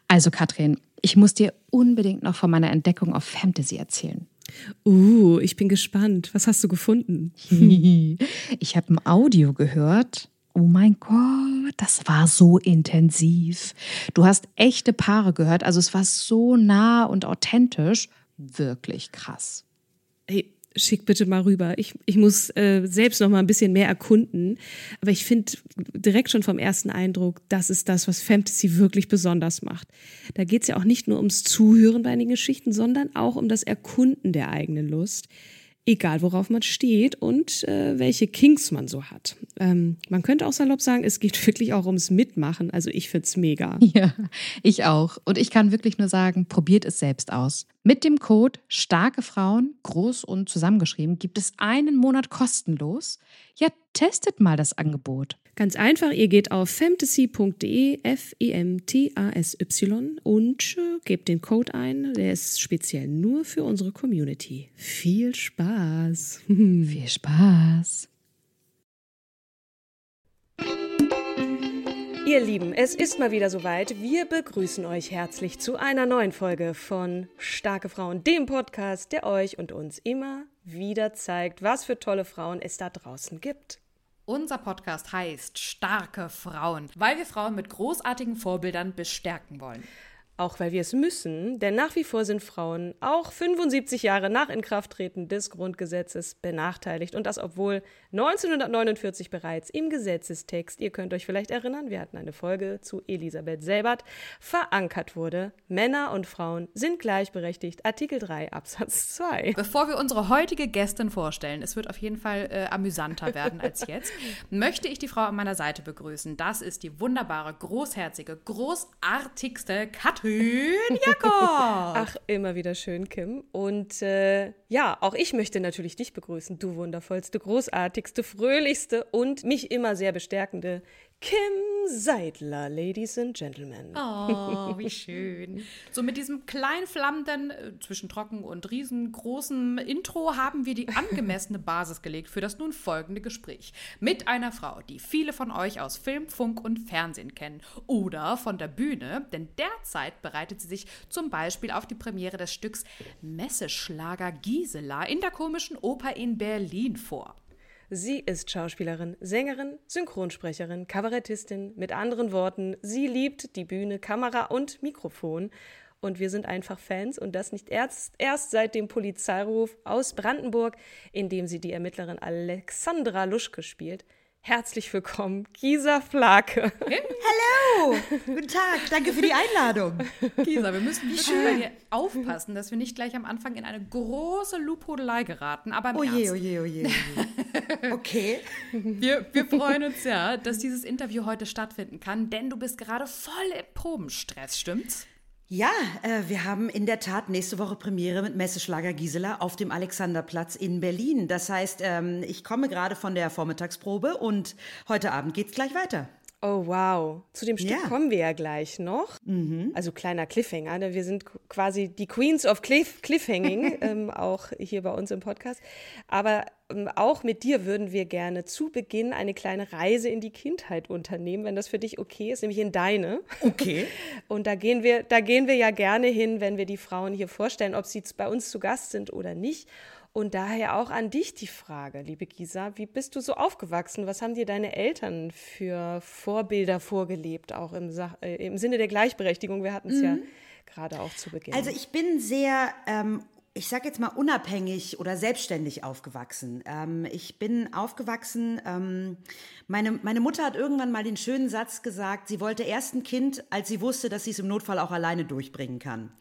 Also Katrin, ich muss dir unbedingt noch von meiner Entdeckung auf Fantasy erzählen. Ich bin gespannt. Was hast du gefunden? Ich habe ein Audio gehört. Oh mein Gott, das war so intensiv. Du hast echte Paare gehört, also es war so nah und authentisch. Wirklich krass. Hey, schick bitte mal rüber. Ich muss selbst noch mal ein bisschen mehr erkunden. Aber ich finde direkt schon vom ersten Eindruck, das ist das, was Fantasy wirklich besonders macht. Da geht es ja auch nicht nur ums Zuhören bei den Geschichten, sondern auch um das Erkunden der eigenen Lust. Egal, worauf man steht und welche Kinks man so hat. Man könnte auch salopp sagen, es geht wirklich auch ums Mitmachen. Also ich find's mega. Ja, ich auch. Und ich kann wirklich nur sagen, probiert es selbst aus. Mit dem Code Starke Frauen, groß und zusammengeschrieben, gibt es einen Monat kostenlos. Ja, testet mal das Angebot. Ganz einfach, ihr geht auf femtasy.de, FEMTASY und gebt den Code ein. Der ist speziell nur für unsere Community. Viel Spaß. Viel Spaß. Ihr Lieben, es ist mal wieder soweit. Wir begrüßen euch herzlich zu einer neuen Folge von Starke Frauen, dem Podcast, der euch und uns immer wieder zeigt, was für tolle Frauen es da draußen gibt. Unser Podcast heißt Starke Frauen, weil wir Frauen mit großartigen Vorbildern bestärken wollen. Auch weil wir es müssen, denn nach wie vor sind Frauen auch 75 Jahre nach Inkrafttreten des Grundgesetzes benachteiligt. Und das, obwohl 1949 bereits im Gesetzestext, ihr könnt euch vielleicht erinnern, wir hatten eine Folge zu Elisabeth Selbert, verankert wurde, Männer und Frauen sind gleichberechtigt, Artikel 3 Absatz 2. Bevor wir unsere heutige Gästin vorstellen, es wird auf jeden Fall amüsanter werden als jetzt, möchte ich die Frau an meiner Seite begrüßen. Das ist die wunderbare, großherzige, großartigste Katrin Jakob. Ach, immer wieder schön, Kim. Und ja, auch ich möchte natürlich dich begrüßen, du wundervollste, großartigste, fröhlichste und mich immer sehr bestärkende Kim Seidler, Ladies and Gentlemen. Oh, wie schön. So mit diesem klein flammenden, zwischen trocken und riesengroßen Intro haben wir die angemessene Basis gelegt für das nun folgende Gespräch. Mit einer Frau, die viele von euch aus Film, Funk und Fernsehen kennen oder von der Bühne, denn derzeit bereitet sie sich zum Beispiel auf die Premiere des Stücks Messeschlager Gisela in der Komischen Oper in Berlin vor. Sie ist Schauspielerin, Sängerin, Synchronsprecherin, Kabarettistin. Mit anderen Worten, sie liebt die Bühne, Kamera und Mikrofon. Und wir sind einfach Fans und das nicht erst seit dem Polizeiruf aus Brandenburg, in dem sie die Ermittlerin Alexandra Luschke spielt. Herzlich willkommen, Gisa Flake. Hallo, guten Tag, danke für die Einladung. Gisa, wir müssen wirklich bei dir aufpassen, dass wir nicht gleich am Anfang in eine große Lobhudelei geraten, aber im Ernst. Oje. Okay. Wir freuen uns ja, dass dieses Interview heute stattfinden kann, denn du bist gerade voll im Probenstress, stimmt's? Ja, wir haben in der Tat nächste Woche Premiere mit Messeschlager Gisela auf dem Alexanderplatz in Berlin. Das heißt, ich komme gerade von der Vormittagsprobe und heute Abend geht's gleich weiter. Oh, wow. Zu dem Stück kommen wir ja gleich noch. Also kleiner Cliffhanger. Ne? Wir sind quasi die Queens of Cliffhanging, auch hier bei uns im Podcast. Aber auch mit dir würden wir gerne zu Beginn eine kleine Reise in die Kindheit unternehmen, wenn das für dich okay ist, nämlich in deine. Okay. Und da gehen wir ja gerne hin, wenn wir die Frauen hier vorstellen, ob sie bei uns zu Gast sind oder nicht. Und daher auch an dich die Frage, liebe Gisa, wie bist du so aufgewachsen? Was haben dir deine Eltern für Vorbilder vorgelebt, auch im Sinne der Gleichberechtigung? Wir hatten es ja gerade auch zu Beginn. Also ich bin sehr, ich sage jetzt mal unabhängig oder selbstständig aufgewachsen. Ich bin aufgewachsen, meine Mutter hat irgendwann mal den schönen Satz gesagt, sie wollte erst ein Kind, als sie wusste, dass sie es im Notfall auch alleine durchbringen kann.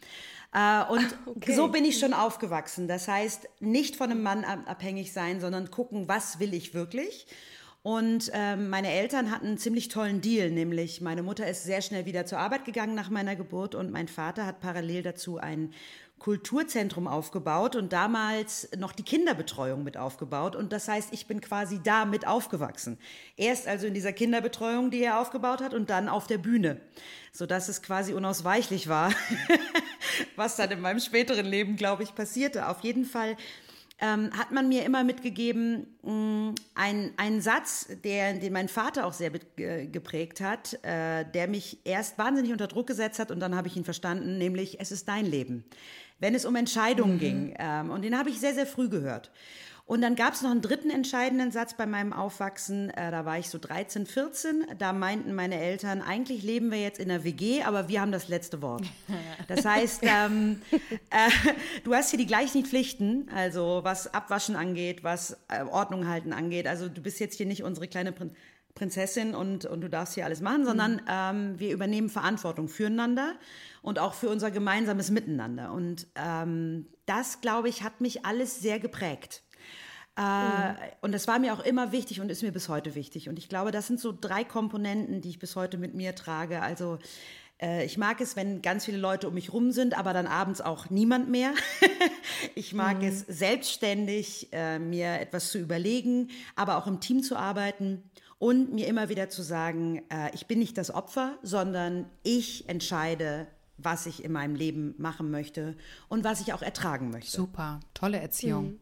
Und so bin ich schon aufgewachsen. Das heißt, nicht von einem Mann abhängig sein, sondern gucken, was will ich wirklich. Und meine Eltern hatten einen ziemlich tollen Deal, nämlich meine Mutter ist sehr schnell wieder zur Arbeit gegangen nach meiner Geburt und mein Vater hat parallel dazu ein Kulturzentrum aufgebaut und damals noch die Kinderbetreuung mit aufgebaut. Und das heißt, ich bin quasi da mit aufgewachsen. Erst also in dieser Kinderbetreuung, die er aufgebaut hat, und dann auf der Bühne, sodass es quasi unausweichlich war, was dann in meinem späteren Leben, glaube ich, passierte. Auf jeden Fall hat man mir immer mitgegeben, einen Satz, den mein Vater auch sehr geprägt hat, der mich erst wahnsinnig unter Druck gesetzt hat und dann habe ich ihn verstanden, nämlich es ist dein Leben. Wenn es um Entscheidungen ging. Und den habe ich sehr, sehr früh gehört. Und dann gab es noch einen dritten entscheidenden Satz bei meinem Aufwachsen. Da war ich so 13, 14. Da meinten meine Eltern, eigentlich leben wir jetzt in einer WG, aber wir haben das letzte Wort. Das heißt, du hast hier die gleichen Pflichten, also was Abwaschen angeht, was Ordnung halten angeht. Also du bist jetzt hier nicht unsere kleine Prinzessin und du darfst hier alles machen, sondern wir übernehmen Verantwortung füreinander und auch für unser gemeinsames Miteinander. Und das, glaube ich, hat mich alles sehr geprägt. Und das war mir auch immer wichtig und ist mir bis heute wichtig. Und ich glaube, das sind so 3 Komponenten, die ich bis heute mit mir trage. Also ich mag es, wenn ganz viele Leute um mich rum sind, aber dann abends auch niemand mehr. Ich mag es, selbstständig mir etwas zu überlegen, aber auch im Team zu arbeiten und mir immer wieder zu sagen, ich bin nicht das Opfer, sondern ich entscheide, was ich in meinem Leben machen möchte und was ich auch ertragen möchte. Super, tolle Erziehung.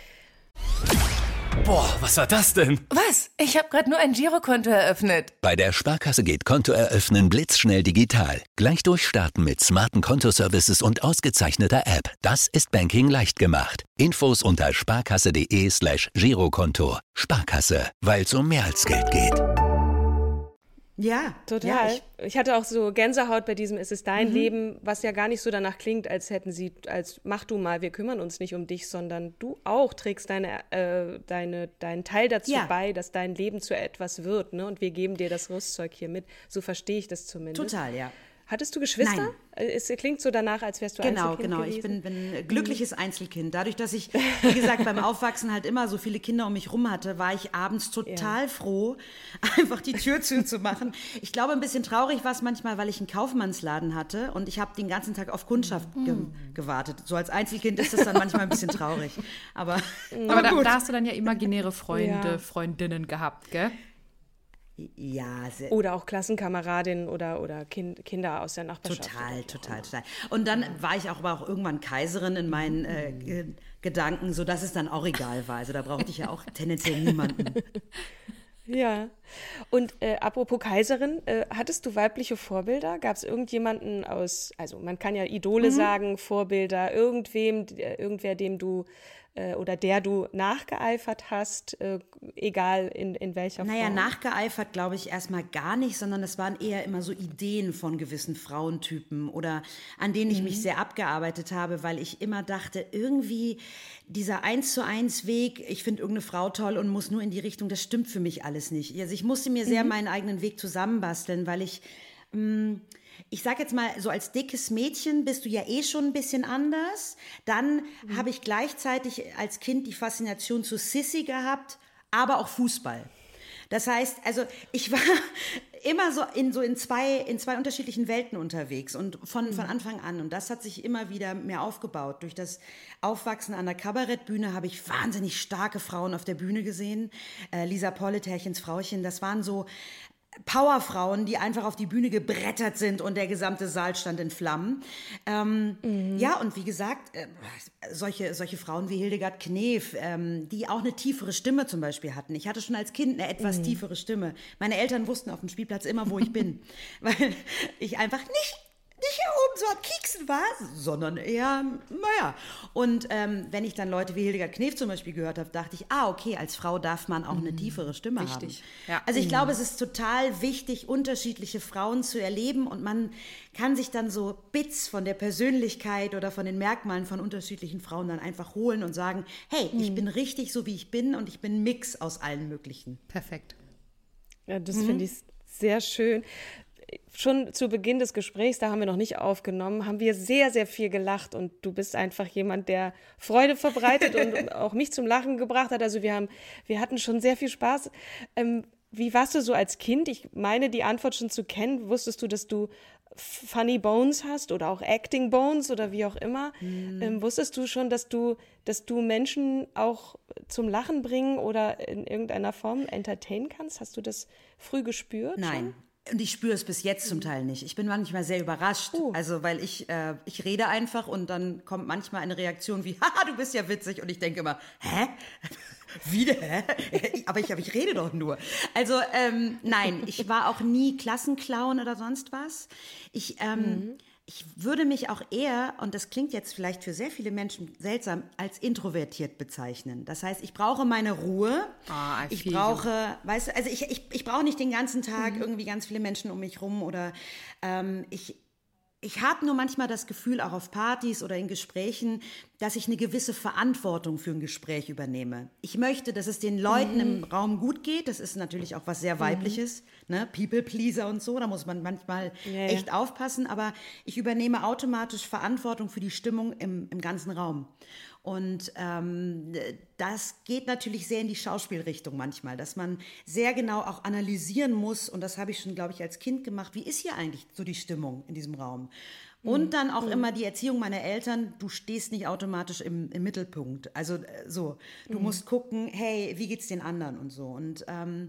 Boah, was war das denn? Was? Ich habe gerade nur ein Girokonto eröffnet. Bei der Sparkasse geht Konto eröffnen blitzschnell digital. Gleich durchstarten mit smarten Kontoservices und ausgezeichneter App. Das ist Banking leicht gemacht. Infos unter sparkasse.de/Girokonto. Sparkasse, weil es um mehr als Geld geht. Ja, total. Ja, ich hatte auch so Gänsehaut bei diesem Es ist dein Leben, was ja gar nicht so danach klingt, als hätten sie, als mach du mal, wir kümmern uns nicht um dich, sondern du auch trägst deinen Teil dazu bei, dass dein Leben zu etwas wird, ne? Und wir geben dir das Rüstzeug hier mit. So verstehe ich das zumindest. total, ja. Hattest du Geschwister? Nein. Es klingt so danach, als wärst du Einzelkind Genau. gewesen. Ich bin glückliches Einzelkind. Dadurch, dass ich, wie gesagt, beim Aufwachsen halt immer so viele Kinder um mich rum hatte, war ich abends total froh, einfach die Tür zuzumachen. Ich glaube, ein bisschen traurig war es manchmal, weil ich einen Kaufmannsladen hatte und ich habe den ganzen Tag auf Kundschaft gewartet. So als Einzelkind ist das dann manchmal ein bisschen traurig. Aber da hast du dann ja imaginäre Freunde, Freundinnen gehabt, gell? Ja, oder auch Klassenkameradinnen oder Kinder aus der Nachbarschaft. Total. Und dann war ich aber auch irgendwann Kaiserin in meinen Gedanken, sodass es dann auch egal war. Also da brauchte ich ja auch tendenziell niemanden. Ja. Und apropos Kaiserin, hattest du weibliche Vorbilder? Gab es irgendjemanden also man kann ja Idole sagen, Vorbilder, irgendwer, dem du oder der du nachgeeifert hast, egal in welcher Form? Naja, nachgeeifert glaube ich erstmal gar nicht, sondern es waren eher immer so Ideen von gewissen Frauentypen oder an denen ich mich sehr abgearbeitet habe, weil ich immer dachte, irgendwie dieser 1:1 Weg, ich finde irgendeine Frau toll und muss nur in die Richtung, das stimmt für mich alles nicht. Also ich musste mir sehr meinen eigenen Weg zusammenbasteln, weil ich sage jetzt mal, so als dickes Mädchen bist du ja schon ein bisschen anders. Dann habe ich gleichzeitig als Kind die Faszination zu Sissy gehabt, aber auch Fußball. Das heißt, also ich war immer so in zwei unterschiedlichen Welten unterwegs und von Anfang an. Und das hat sich immer wieder mehr aufgebaut. Durch das Aufwachsen an der Kabarettbühne habe ich wahnsinnig starke Frauen auf der Bühne gesehen. Lisa Pollett, Herrchens Frauchen, das waren so Powerfrauen, die einfach auf die Bühne gebrettert sind und der gesamte Saal stand in Flammen. Ja, und wie gesagt, solche Frauen wie Hildegard Knef, die auch eine tiefere Stimme zum Beispiel hatten. Ich hatte schon als Kind eine etwas tiefere Stimme. Meine Eltern wussten auf dem Spielplatz immer, wo ich bin, weil ich einfach nicht hier oben so am Kieksen war, sondern eher, naja. Und wenn ich dann Leute wie Hildegard Knef zum Beispiel gehört habe, dachte ich, okay, als Frau darf man auch eine tiefere Stimme haben. Ja. Also ich glaube, es ist total wichtig, unterschiedliche Frauen zu erleben und man kann sich dann so Bits von der Persönlichkeit oder von den Merkmalen von unterschiedlichen Frauen dann einfach holen und sagen, hey, ich bin richtig so, wie ich bin und ich bin ein Mix aus allen möglichen. Perfekt. Ja, das finde ich sehr schön. Schon zu Beginn des Gesprächs, da haben wir noch nicht aufgenommen, haben wir sehr, sehr viel gelacht und du bist einfach jemand, der Freude verbreitet und auch mich zum Lachen gebracht hat. Also wir hatten schon sehr viel Spaß. Wie warst du so als Kind? Ich meine, die Antwort schon zu kennen. Wusstest du, dass du Funny Bones hast oder auch Acting Bones oder wie auch immer? Wusstest du schon, dass du Menschen auch zum Lachen bringen oder in irgendeiner Form entertainen kannst? Hast du das früh gespürt? Nein. Schon? Und ich spüre es bis jetzt zum Teil nicht. Ich bin manchmal sehr überrascht. Also, weil ich rede einfach und dann kommt manchmal eine Reaktion wie, haha, du bist ja witzig. Und ich denke immer, hä? Wieder? Hä? Aber ich rede doch nur. Also, nein, ich war auch nie Klassenclown oder sonst was. Ich würde mich auch eher, und das klingt jetzt vielleicht für sehr viele Menschen seltsam, als introvertiert bezeichnen. Das heißt, ich brauche meine Ruhe. Ich brauche, weißt du, also ich brauche nicht den ganzen Tag irgendwie ganz viele Menschen um mich rum oder ich habe nur manchmal das Gefühl, auch auf Partys oder in Gesprächen, dass ich eine gewisse Verantwortung für ein Gespräch übernehme. Ich möchte, dass es den Leuten im Raum gut geht. Das ist natürlich auch was sehr Weibliches, ne? People-Pleaser und so. Da muss man manchmal echt aufpassen. Aber ich übernehme automatisch Verantwortung für die Stimmung im ganzen Raum. Und das geht natürlich sehr in die Schauspielrichtung manchmal, dass man sehr genau auch analysieren muss. Und das habe ich schon, glaube ich, als Kind gemacht. Wie ist hier eigentlich so die Stimmung in diesem Raum? Und dann auch immer die Erziehung meiner Eltern, du stehst nicht automatisch im Mittelpunkt. Also so, du musst gucken, hey, wie geht's den anderen und so. Und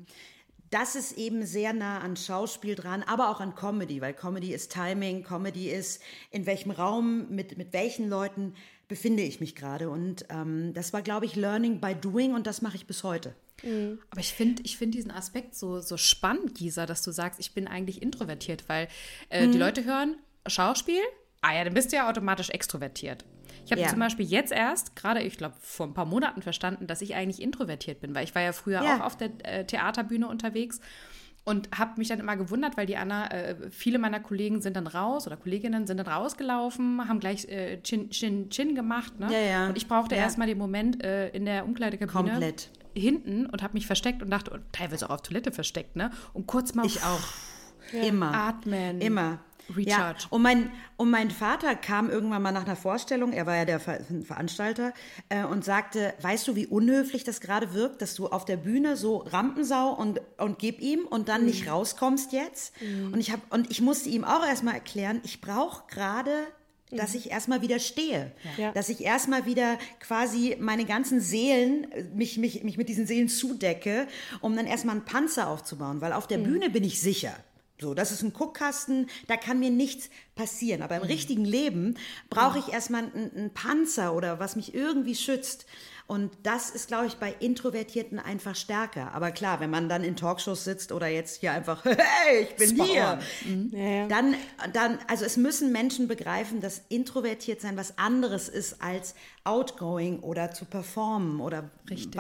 das ist eben sehr nah an Schauspiel dran, aber auch an Comedy, weil Comedy ist Timing, Comedy ist, in welchem Raum, mit welchen Leuten befinde ich mich gerade. Und das war, glaube ich, Learning by Doing und das mache ich bis heute. Aber ich finde diesen Aspekt so spannend, Gisa, dass du sagst, ich bin eigentlich introvertiert, weil die Leute hören Schauspiel, dann bist du ja automatisch extrovertiert. Ich habe zum Beispiel jetzt erst, gerade ich glaube vor ein paar Monaten verstanden, dass ich eigentlich introvertiert bin, weil ich war ja früher auch auf der Theaterbühne unterwegs und habe mich dann immer gewundert, weil die Anna, viele meiner Kollegen sind dann raus oder Kolleginnen sind dann rausgelaufen, haben gleich Chin gemacht. Ne? Ja. Und ich brauchte erstmal den Moment in der Umkleidekabine. Komplett. Hinten und habe mich versteckt und dachte, und teilweise auch auf Toilette versteckt, ne? Und kurz mal ich auch. Immer. Atmen. Immer. Recharge. Ja. Und mein Vater kam irgendwann mal nach einer Vorstellung, er war ja der Veranstalter, und sagte, weißt du, wie unhöflich das gerade wirkt, dass du auf der Bühne so Rampensau und gib ihm und dann nicht rauskommst jetzt? Und ich musste ihm auch erstmal erklären, ich brauche gerade, dass ich erstmal wieder stehe. Ja. Dass ich erstmal wieder quasi meine ganzen Seelen, mich mit diesen Seelen zudecke, um dann erstmal einen Panzer aufzubauen. Weil auf der Bühne bin ich sicher. So, das ist ein Guckkasten, da kann mir nichts passieren. Aber im richtigen Leben brauche ich erstmal einen Panzer oder was mich irgendwie schützt. Und das ist, glaube ich, bei Introvertierten einfach stärker. Aber klar, wenn man dann in Talkshows sitzt oder jetzt hier einfach, hey, ich bin hier, dann, also es müssen Menschen begreifen, dass introvertiert sein was anderes ist als outgoing oder zu performen oder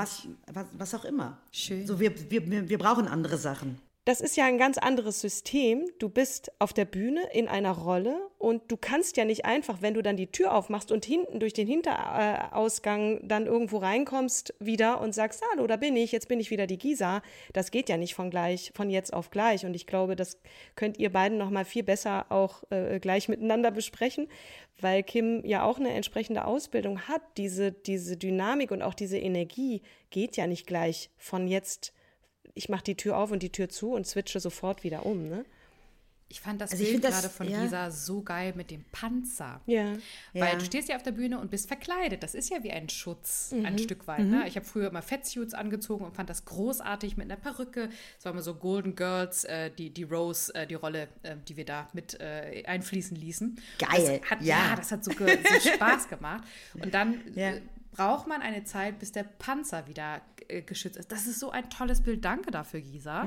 was auch immer. Schön. So, wir brauchen andere Sachen. Das ist ja ein ganz anderes System. Du bist auf der Bühne in einer Rolle und du kannst ja nicht einfach, wenn du dann die Tür aufmachst und hinten durch den Hinterausgang dann irgendwo reinkommst wieder und sagst, hallo, da bin ich, jetzt bin ich wieder die Gisa. Das geht ja nicht von jetzt auf gleich. Und ich glaube, das könnt ihr beiden noch mal viel besser auch gleich miteinander besprechen, weil Kim ja auch eine entsprechende Ausbildung hat. Diese Dynamik und auch diese Energie geht ja nicht gleich von jetzt, ich mache die Tür auf und die Tür zu und switche sofort wieder um, ne? Ich fand das Bild gerade von Gisa so geil mit dem Panzer. Ja. Weil du stehst ja auf der Bühne und bist verkleidet. Das ist ja wie ein Schutz, ein Stück weit. Ne? Ich habe früher immer Fettsuits angezogen und fand das großartig mit einer Perücke. Es war immer so Golden Girls, die Rose, die Rolle, die wir da mit einfließen ließen. Geil. Das hat so Spaß gemacht. Und dann braucht man eine Zeit, bis der Panzer wieder geschützt ist. Das ist so ein tolles Bild. Danke dafür, Gisa.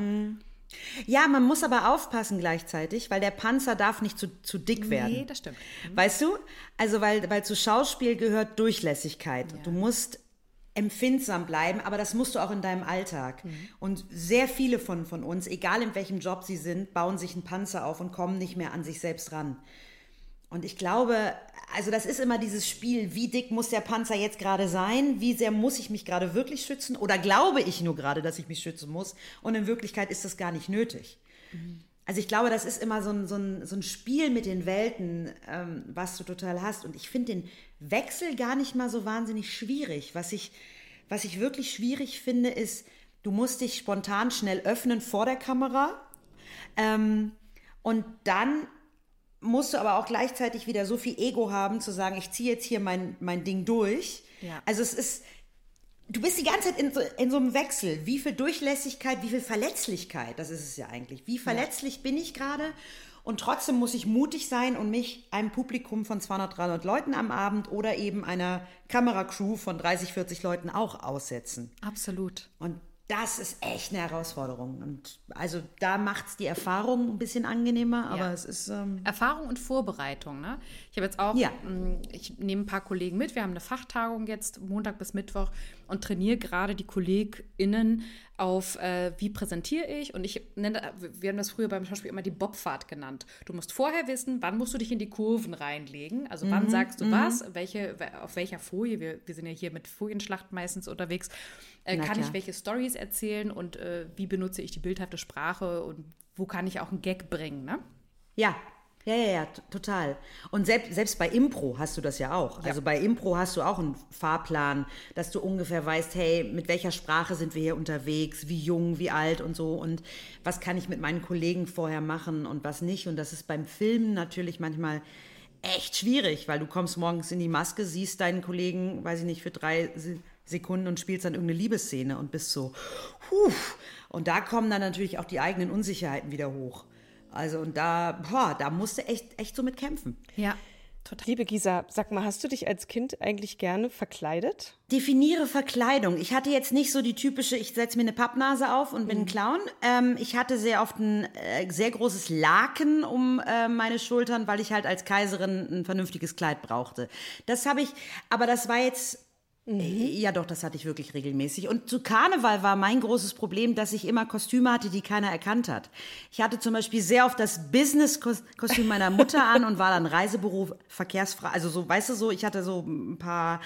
Ja, man muss aber aufpassen gleichzeitig, weil der Panzer darf nicht zu dick werden. Nee, das stimmt. Weißt du? Also, weil zu Schauspiel gehört Durchlässigkeit. Ja. Du musst empfindsam bleiben, aber das musst du auch in deinem Alltag. Und sehr viele von uns, egal in welchem Job sie sind, bauen sich einen Panzer auf und kommen nicht mehr an sich selbst ran. Und ich glaube, also das ist immer dieses Spiel, wie dick muss der Panzer jetzt gerade sein, wie sehr muss ich mich gerade wirklich schützen oder glaube ich nur gerade, dass ich mich schützen muss und in Wirklichkeit ist das gar nicht nötig. Also ich glaube, das ist immer so ein Spiel mit den Welten, was du total hast und ich finde den Wechsel gar nicht mal so wahnsinnig schwierig. Was ich wirklich schwierig finde, ist, du musst dich spontan schnell öffnen vor der Kamera und dann musst du aber auch gleichzeitig wieder so viel Ego haben, zu sagen, ich ziehe jetzt hier mein Ding durch. Ja. Also es ist, du bist die ganze Zeit in so einem Wechsel. Wie viel Durchlässigkeit, wie viel Verletzlichkeit, das ist es ja eigentlich. Wie verletzlich bin ich gerade? Und trotzdem muss ich mutig sein und mich einem Publikum von 200, 300 Leuten am Abend oder eben einer Kameracrew von 30, 40 Leuten auch aussetzen. Absolut. Und das ist echt eine Herausforderung. Und also da macht es die Erfahrung ein bisschen angenehmer, aber es ist... Erfahrung und Vorbereitung, ne? Ich habe jetzt auch, ich nehme ein paar Kollegen mit, wir haben eine Fachtagung jetzt Montag bis Mittwoch und trainiere gerade die KollegInnen auf, wie präsentiere ich, und wir haben das früher beim Schauspiel immer die Bobfahrt genannt. Du musst vorher wissen, wann musst du dich in die Kurven reinlegen, also wann sagst du was, auf welcher Folie, wir sind ja hier mit Folienschlacht meistens unterwegs, kann ich welche Storys erzählen und wie benutze ich die bildhafte Sprache und wo kann ich auch einen Gag bringen, ne? Ja, total. Und selbst bei Impro hast du das ja auch. Ja. Also bei Impro hast du auch einen Fahrplan, dass du ungefähr weißt, hey, mit welcher Sprache sind wir hier unterwegs, wie jung, wie alt und so und was kann ich mit meinen Kollegen vorher machen und was nicht. Und das ist beim Filmen natürlich manchmal echt schwierig, weil du kommst morgens in die Maske, siehst deinen Kollegen, weiß ich nicht, für 3 Sekunden und spielst dann irgendeine Liebesszene und bist so, und da kommen dann natürlich auch die eigenen Unsicherheiten wieder hoch. Also und da musst du echt so mit kämpfen. Ja, total. Liebe Gisa, sag mal, hast du dich als Kind eigentlich gerne verkleidet? Definiere Verkleidung. Ich hatte jetzt nicht so die typische, ich setze mir eine Pappnase auf und bin ein Clown. Ich hatte sehr oft ein sehr großes Laken um meine Schultern, weil ich halt als Kaiserin ein vernünftiges Kleid brauchte. Das habe ich, aber das war jetzt... Ja doch, das hatte ich wirklich regelmäßig. Und zu Karneval war mein großes Problem, dass ich immer Kostüme hatte, die keiner erkannt hat. Ich hatte zum Beispiel sehr oft das Business-Kostüm meiner Mutter an und war dann Reisebüro, Verkehrsfrau. Also so, weißt du so, ich hatte so ein paar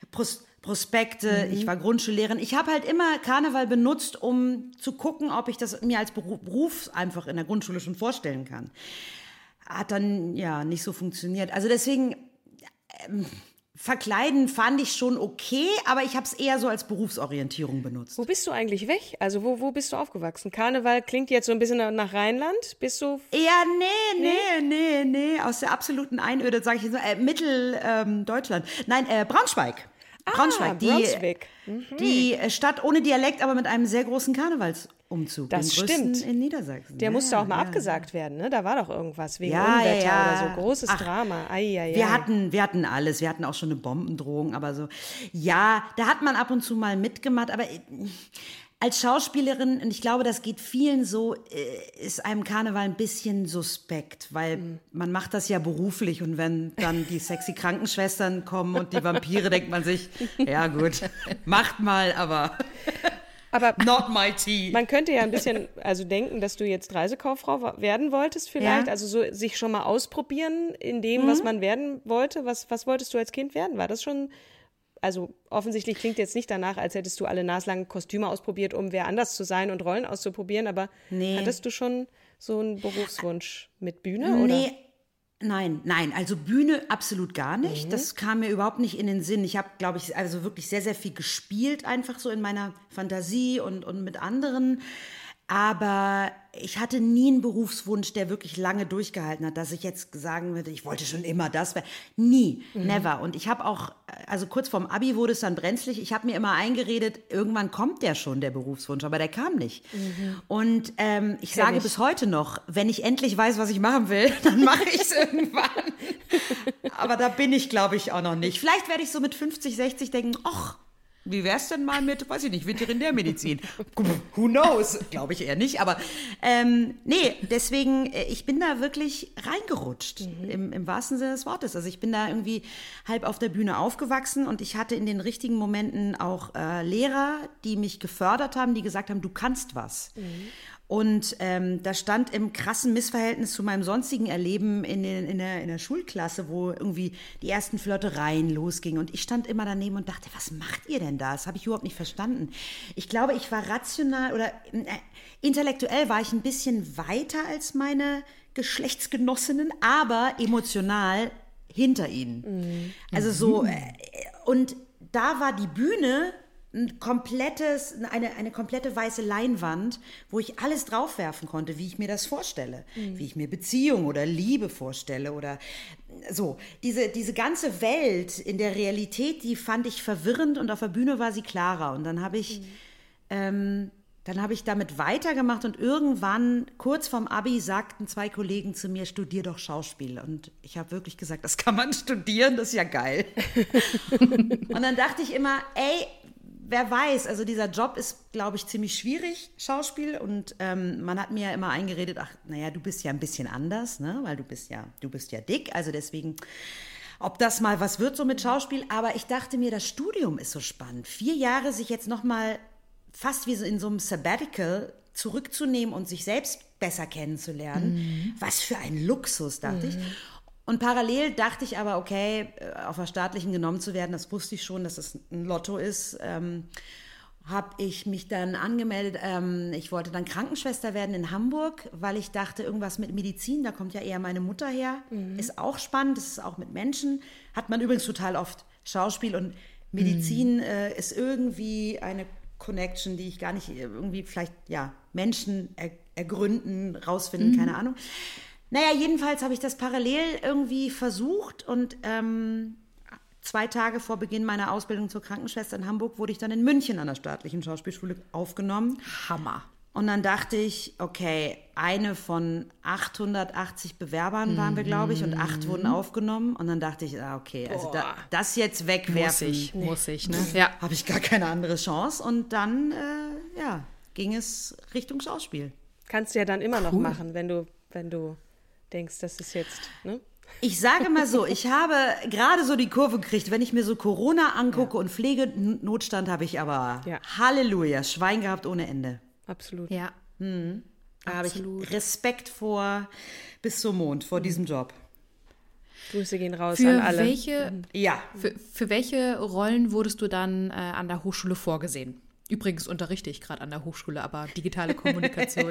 Prospekte, ich war Grundschullehrerin. Ich habe halt immer Karneval benutzt, um zu gucken, ob ich das mir als Beruf einfach in der Grundschule schon vorstellen kann. Hat dann ja nicht so funktioniert. Also deswegen... Verkleiden fand ich schon okay, aber ich habe es eher so als Berufsorientierung benutzt. Wo bist du eigentlich weg? Also wo bist du aufgewachsen? Karneval klingt jetzt so ein bisschen nach Rheinland. Bist du... Ja, nee. Aus der absoluten Einöde, sage ich jetzt so, Mitteldeutschland. Nein, Braunschweig. Braunschweig. Die Stadt ohne Dialekt, aber mit einem sehr großen Karnevalsumzug. Das stimmt. In Niedersachsen. Der musste auch mal abgesagt werden, ne? Da war doch irgendwas wegen Unwetter oder so. Großes Drama. Wir hatten alles. Wir hatten auch schon eine Bombendrohung, aber so. Ja, da hat man ab und zu mal mitgemacht, aber als Schauspielerin, und ich glaube, das geht vielen so, ist einem Karneval ein bisschen suspekt, weil man macht das ja beruflich und wenn dann die sexy Krankenschwestern kommen und die Vampire, denkt man sich, ja gut, macht mal, aber not my tea. Man könnte ja ein bisschen denken, dass du jetzt Reisekauffrau werden wolltest vielleicht, also so sich schon mal ausprobieren in dem, was man werden wollte. Was wolltest du als Kind werden? War das schon... Also offensichtlich klingt jetzt nicht danach, als hättest du alle naslangen Kostüme ausprobiert, um wer anders zu sein und Rollen auszuprobieren, aber hattest du schon so einen Berufswunsch mit Bühne, oder? Nein, also Bühne absolut gar nicht. Das kam mir überhaupt nicht in den Sinn. Ich habe, glaube ich, also wirklich sehr, sehr viel gespielt, einfach so in meiner Fantasie und mit anderen. Aber ich hatte nie einen Berufswunsch, der wirklich lange durchgehalten hat, dass ich jetzt sagen würde, ich wollte schon immer das werden. Nie, never. Und ich habe auch, also kurz vorm Abi wurde es dann brenzlig, ich habe mir immer eingeredet, irgendwann kommt der schon, der Berufswunsch, aber der kam nicht. Und ich sage bis heute noch, wenn ich endlich weiß, was ich machen will, dann mache ich es irgendwann. Aber da bin ich, glaube ich, auch noch nicht. Vielleicht werde ich so mit 50, 60 denken, ach, wie wär's denn mal mit, weiß ich nicht, Veterinärmedizin? Who knows? Glaube ich eher nicht, aber deswegen, ich bin da wirklich reingerutscht, im wahrsten Sinne des Wortes. Also ich bin da irgendwie halb auf der Bühne aufgewachsen und ich hatte in den richtigen Momenten auch Lehrer, die mich gefördert haben, die gesagt haben, du kannst was. Und das stand im krassen Missverhältnis zu meinem sonstigen Erleben in der Schulklasse, wo irgendwie die ersten Flirtereien losgingen. Und ich stand immer daneben und dachte, was macht ihr denn da? Das habe ich überhaupt nicht verstanden. Ich glaube, ich war rational oder intellektuell war ich ein bisschen weiter als meine Geschlechtsgenossinnen, aber emotional hinter ihnen. Also so, und da war die Bühne eine komplette weiße Leinwand, wo ich alles draufwerfen konnte, wie ich mir das vorstelle, wie ich mir Beziehung oder Liebe vorstelle oder diese ganze Welt in der Realität, die fand ich verwirrend und auf der Bühne war sie klarer. Und dann habe ich damit weitergemacht und irgendwann, kurz vorm Abi, sagten 2 Kollegen zu mir, studier doch Schauspiel. Und ich habe wirklich gesagt, das kann man studieren, das ist ja geil. Und dann dachte ich immer, wer weiß, also dieser Job ist, glaube ich, ziemlich schwierig, Schauspiel. Und man hat mir ja immer eingeredet, du bist ja ein bisschen anders, ne? Weil du bist ja dick, also deswegen, ob das mal was wird so mit Schauspiel. Aber ich dachte mir, das Studium ist so spannend. 4 Jahre sich jetzt noch mal fast wie so in so einem Sabbatical zurückzunehmen und sich selbst besser kennenzulernen. Was für ein Luxus, dachte ich. Und parallel dachte ich aber, okay, auf der staatlichen genommen zu werden, das wusste ich schon, dass das ein Lotto ist, habe ich mich dann angemeldet. Ich wollte dann Krankenschwester werden in Hamburg, weil ich dachte, irgendwas mit Medizin, da kommt ja eher meine Mutter her. Ist auch spannend, das ist auch mit Menschen. Hat man übrigens total oft. Schauspiel und Medizin ist irgendwie eine Connection, die ich gar nicht irgendwie vielleicht, Menschen ergründen, rausfinden, keine Ahnung. Naja, jedenfalls habe ich das parallel irgendwie versucht und 2 Tage vor Beginn meiner Ausbildung zur Krankenschwester in Hamburg wurde ich dann in München an der staatlichen Schauspielschule aufgenommen. Hammer. Und dann dachte ich, okay, eine von 880 Bewerbern waren wir, glaube ich, und 8 wurden aufgenommen. Und dann dachte ich, okay, also das jetzt wegwerfen. Muss ich, ne? Ja. Habe ich gar keine andere Chance. Und dann, ging es Richtung Schauspiel. Kannst du ja dann immer noch machen, wenn du denkst, das ist jetzt, ne? Ich sage mal so, ich habe gerade so die Kurve gekriegt, wenn ich mir so Corona angucke und Pflegenotstand, habe ich aber Halleluja, Schwein gehabt ohne Ende. Absolut. Ja. Da habe ich Respekt vor bis zum Mond, vor diesem Job. Grüße gehen raus an alle. Für welche Rollen wurdest du dann an der Hochschule vorgesehen? Übrigens unterrichte ich gerade an der Hochschule, aber digitale Kommunikation.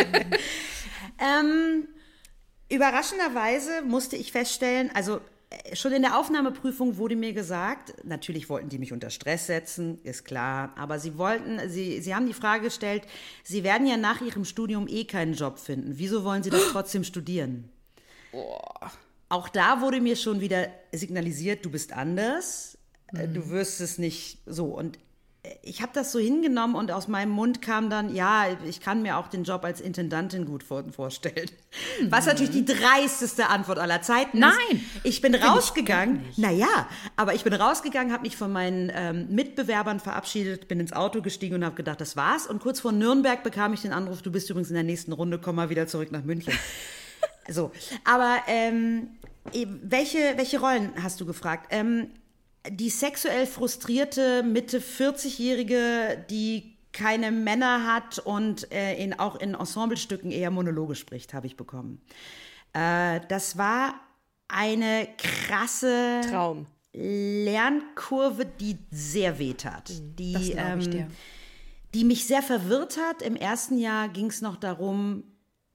Überraschenderweise musste ich feststellen, also schon in der Aufnahmeprüfung wurde mir gesagt, natürlich wollten die mich unter Stress setzen, ist klar, aber sie haben die Frage gestellt, sie werden ja nach ihrem Studium keinen Job finden. Wieso wollen sie das trotzdem studieren? Auch da wurde mir schon wieder signalisiert, du bist anders, du wirst es nicht so. Und ich habe das so hingenommen und aus meinem Mund kam dann, ich kann mir auch den Job als Intendantin gut vorstellen. Was natürlich die dreisteste Antwort aller Zeiten ist. Nein! Ich bin rausgegangen, aber ich bin rausgegangen, habe mich von meinen Mitbewerbern verabschiedet, bin ins Auto gestiegen und habe gedacht, das war's. Und kurz vor Nürnberg bekam ich den Anruf, du bist übrigens in der nächsten Runde, komm mal wieder zurück nach München. So, aber welche Rollen hast du gefragt? Die sexuell frustrierte Mitte 40-Jährige, die keine Männer hat und auch in Ensemblestücken eher Monologe spricht, habe ich bekommen. Das war eine krasse Lernkurve, die sehr wehtat. Das glaube ich dir. Die mich sehr verwirrt hat. Im ersten Jahr ging es noch darum,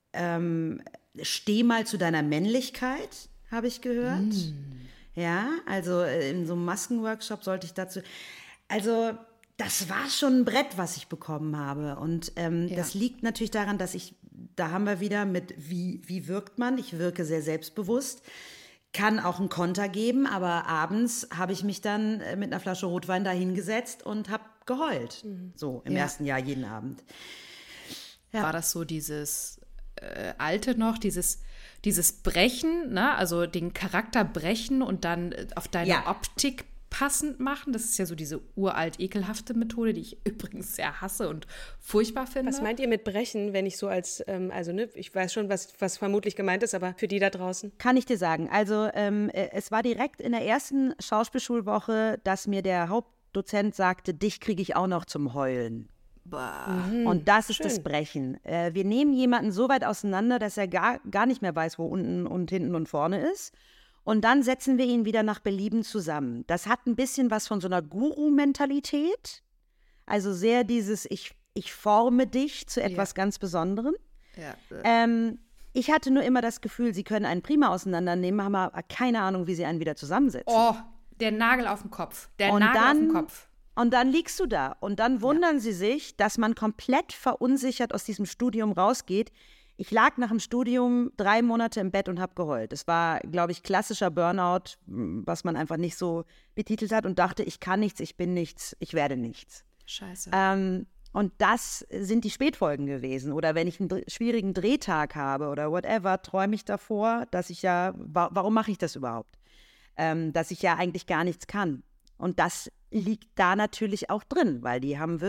steh mal zu deiner Männlichkeit, habe ich gehört. Ja, also in so einem Maskenworkshop sollte ich dazu. Also das war schon ein Brett, was ich bekommen habe. Und das liegt natürlich daran, dass da haben wir wieder mit, wie wirkt man? Ich wirke sehr selbstbewusst, kann auch einen Konter geben, aber abends habe ich mich dann mit einer Flasche Rotwein da hingesetzt und habe geheult. So im ersten Jahr jeden Abend. Ja. War das so dieses Alte noch, dieses Brechen, ne? Also den Charakter brechen und dann auf deine Optik passend machen? Das ist ja so diese uralt ekelhafte Methode, die ich übrigens sehr hasse und furchtbar finde. Was meint ihr mit brechen, wenn ich so als, ich weiß schon, was vermutlich gemeint ist, aber für die da draußen? Kann ich dir sagen. Also es war direkt in der ersten Schauspielschulwoche, dass mir der Hauptdozent sagte, dich kriege ich auch noch zum Heulen. Und das ist das Brechen. Wir nehmen jemanden so weit auseinander, dass er gar nicht mehr weiß, wo unten und hinten und vorne ist. Und dann setzen wir ihn wieder nach Belieben zusammen. Das hat ein bisschen was von so einer Guru-Mentalität. Also sehr dieses, ich forme dich zu etwas ganz Besonderem. Ja. Ich hatte nur immer das Gefühl, sie können einen prima auseinandernehmen, haben aber keine Ahnung, wie sie einen wieder zusammensetzen. Oh, der Nagel auf dem Kopf. Und dann liegst du da und dann wundern sie sich, dass man komplett verunsichert aus diesem Studium rausgeht. Ich lag nach dem Studium 3 Monate im Bett und habe geheult. Das war, glaube ich, klassischer Burnout, was man einfach nicht so betitelt hat und dachte, ich kann nichts, ich bin nichts, ich werde nichts. Scheiße. Und das sind die Spätfolgen gewesen. Oder wenn ich einen schwierigen Drehtag habe oder whatever, träume ich davor, dass ich warum mache ich das überhaupt? Dass ich ja eigentlich gar nichts kann. Und das liegt da natürlich auch drin, weil die haben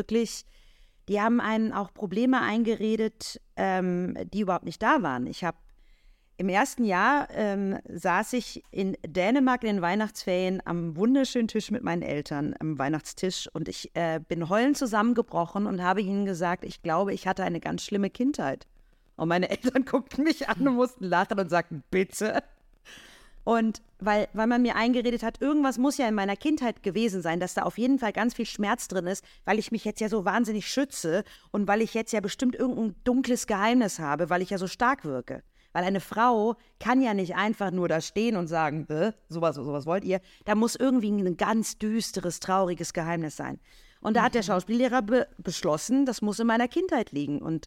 einen auch Probleme eingeredet, die überhaupt nicht da waren. Im ersten Jahr saß ich in Dänemark in den Weihnachtsferien am wunderschönen Tisch mit meinen Eltern, am Weihnachtstisch. Und ich bin heulend zusammengebrochen und habe ihnen gesagt, ich glaube, ich hatte eine ganz schlimme Kindheit. Und meine Eltern guckten mich an und mussten lachen und sagten, bitte. Und weil man mir eingeredet hat, irgendwas muss ja in meiner Kindheit gewesen sein, dass da auf jeden Fall ganz viel Schmerz drin ist, weil ich mich jetzt ja so wahnsinnig schütze und weil ich jetzt ja bestimmt irgendein dunkles Geheimnis habe, weil ich ja so stark wirke. Weil eine Frau kann ja nicht einfach nur da stehen und sagen, sowas wollt ihr. Da muss irgendwie ein ganz düsteres, trauriges Geheimnis sein. Und da hat der Schauspiellehrer beschlossen, das muss in meiner Kindheit liegen. Und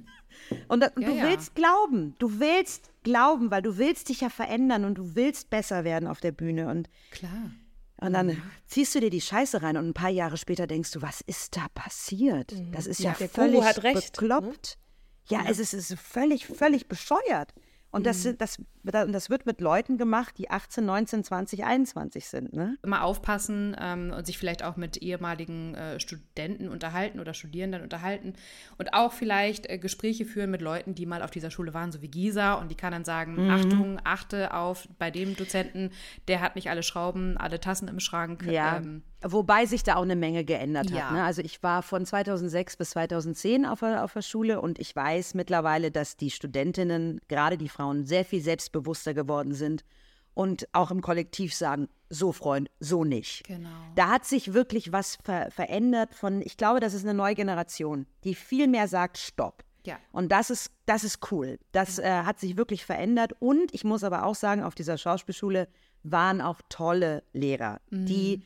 willst glauben. Du willst glauben, weil du willst dich ja verändern und du willst besser werden auf der Bühne. Und klar. Und dann ziehst du dir die Scheiße rein und ein paar Jahre später denkst du, was ist da passiert? Das ist ja völlig bekloppt. Ja, es ist völlig, völlig bescheuert. Und das wird mit Leuten gemacht, die 18, 19, 20, 21 sind. Ne? Immer aufpassen und sich vielleicht auch mit ehemaligen Studenten unterhalten oder Studierenden unterhalten und auch vielleicht Gespräche führen mit Leuten, die mal auf dieser Schule waren, so wie Gisa. Und die kann dann sagen, Achtung, achte auf bei dem Dozenten, der hat nicht alle Schrauben, alle Tassen im Schrank. Ja, wobei sich da auch eine Menge geändert hat. Ne? Also ich war von 2006 bis 2010 auf der Schule und ich weiß mittlerweile, dass die Studentinnen, gerade die Frauen, sehr viel selbstbewusster geworden sind und auch im Kollektiv sagen, so Freund, so nicht. Genau. Da hat sich wirklich was verändert ich glaube, das ist eine neue Generation, die viel mehr sagt, stopp. Ja. Und das ist cool. Das hat sich wirklich verändert und ich muss aber auch sagen, auf dieser Schauspielschule waren auch tolle Lehrer, die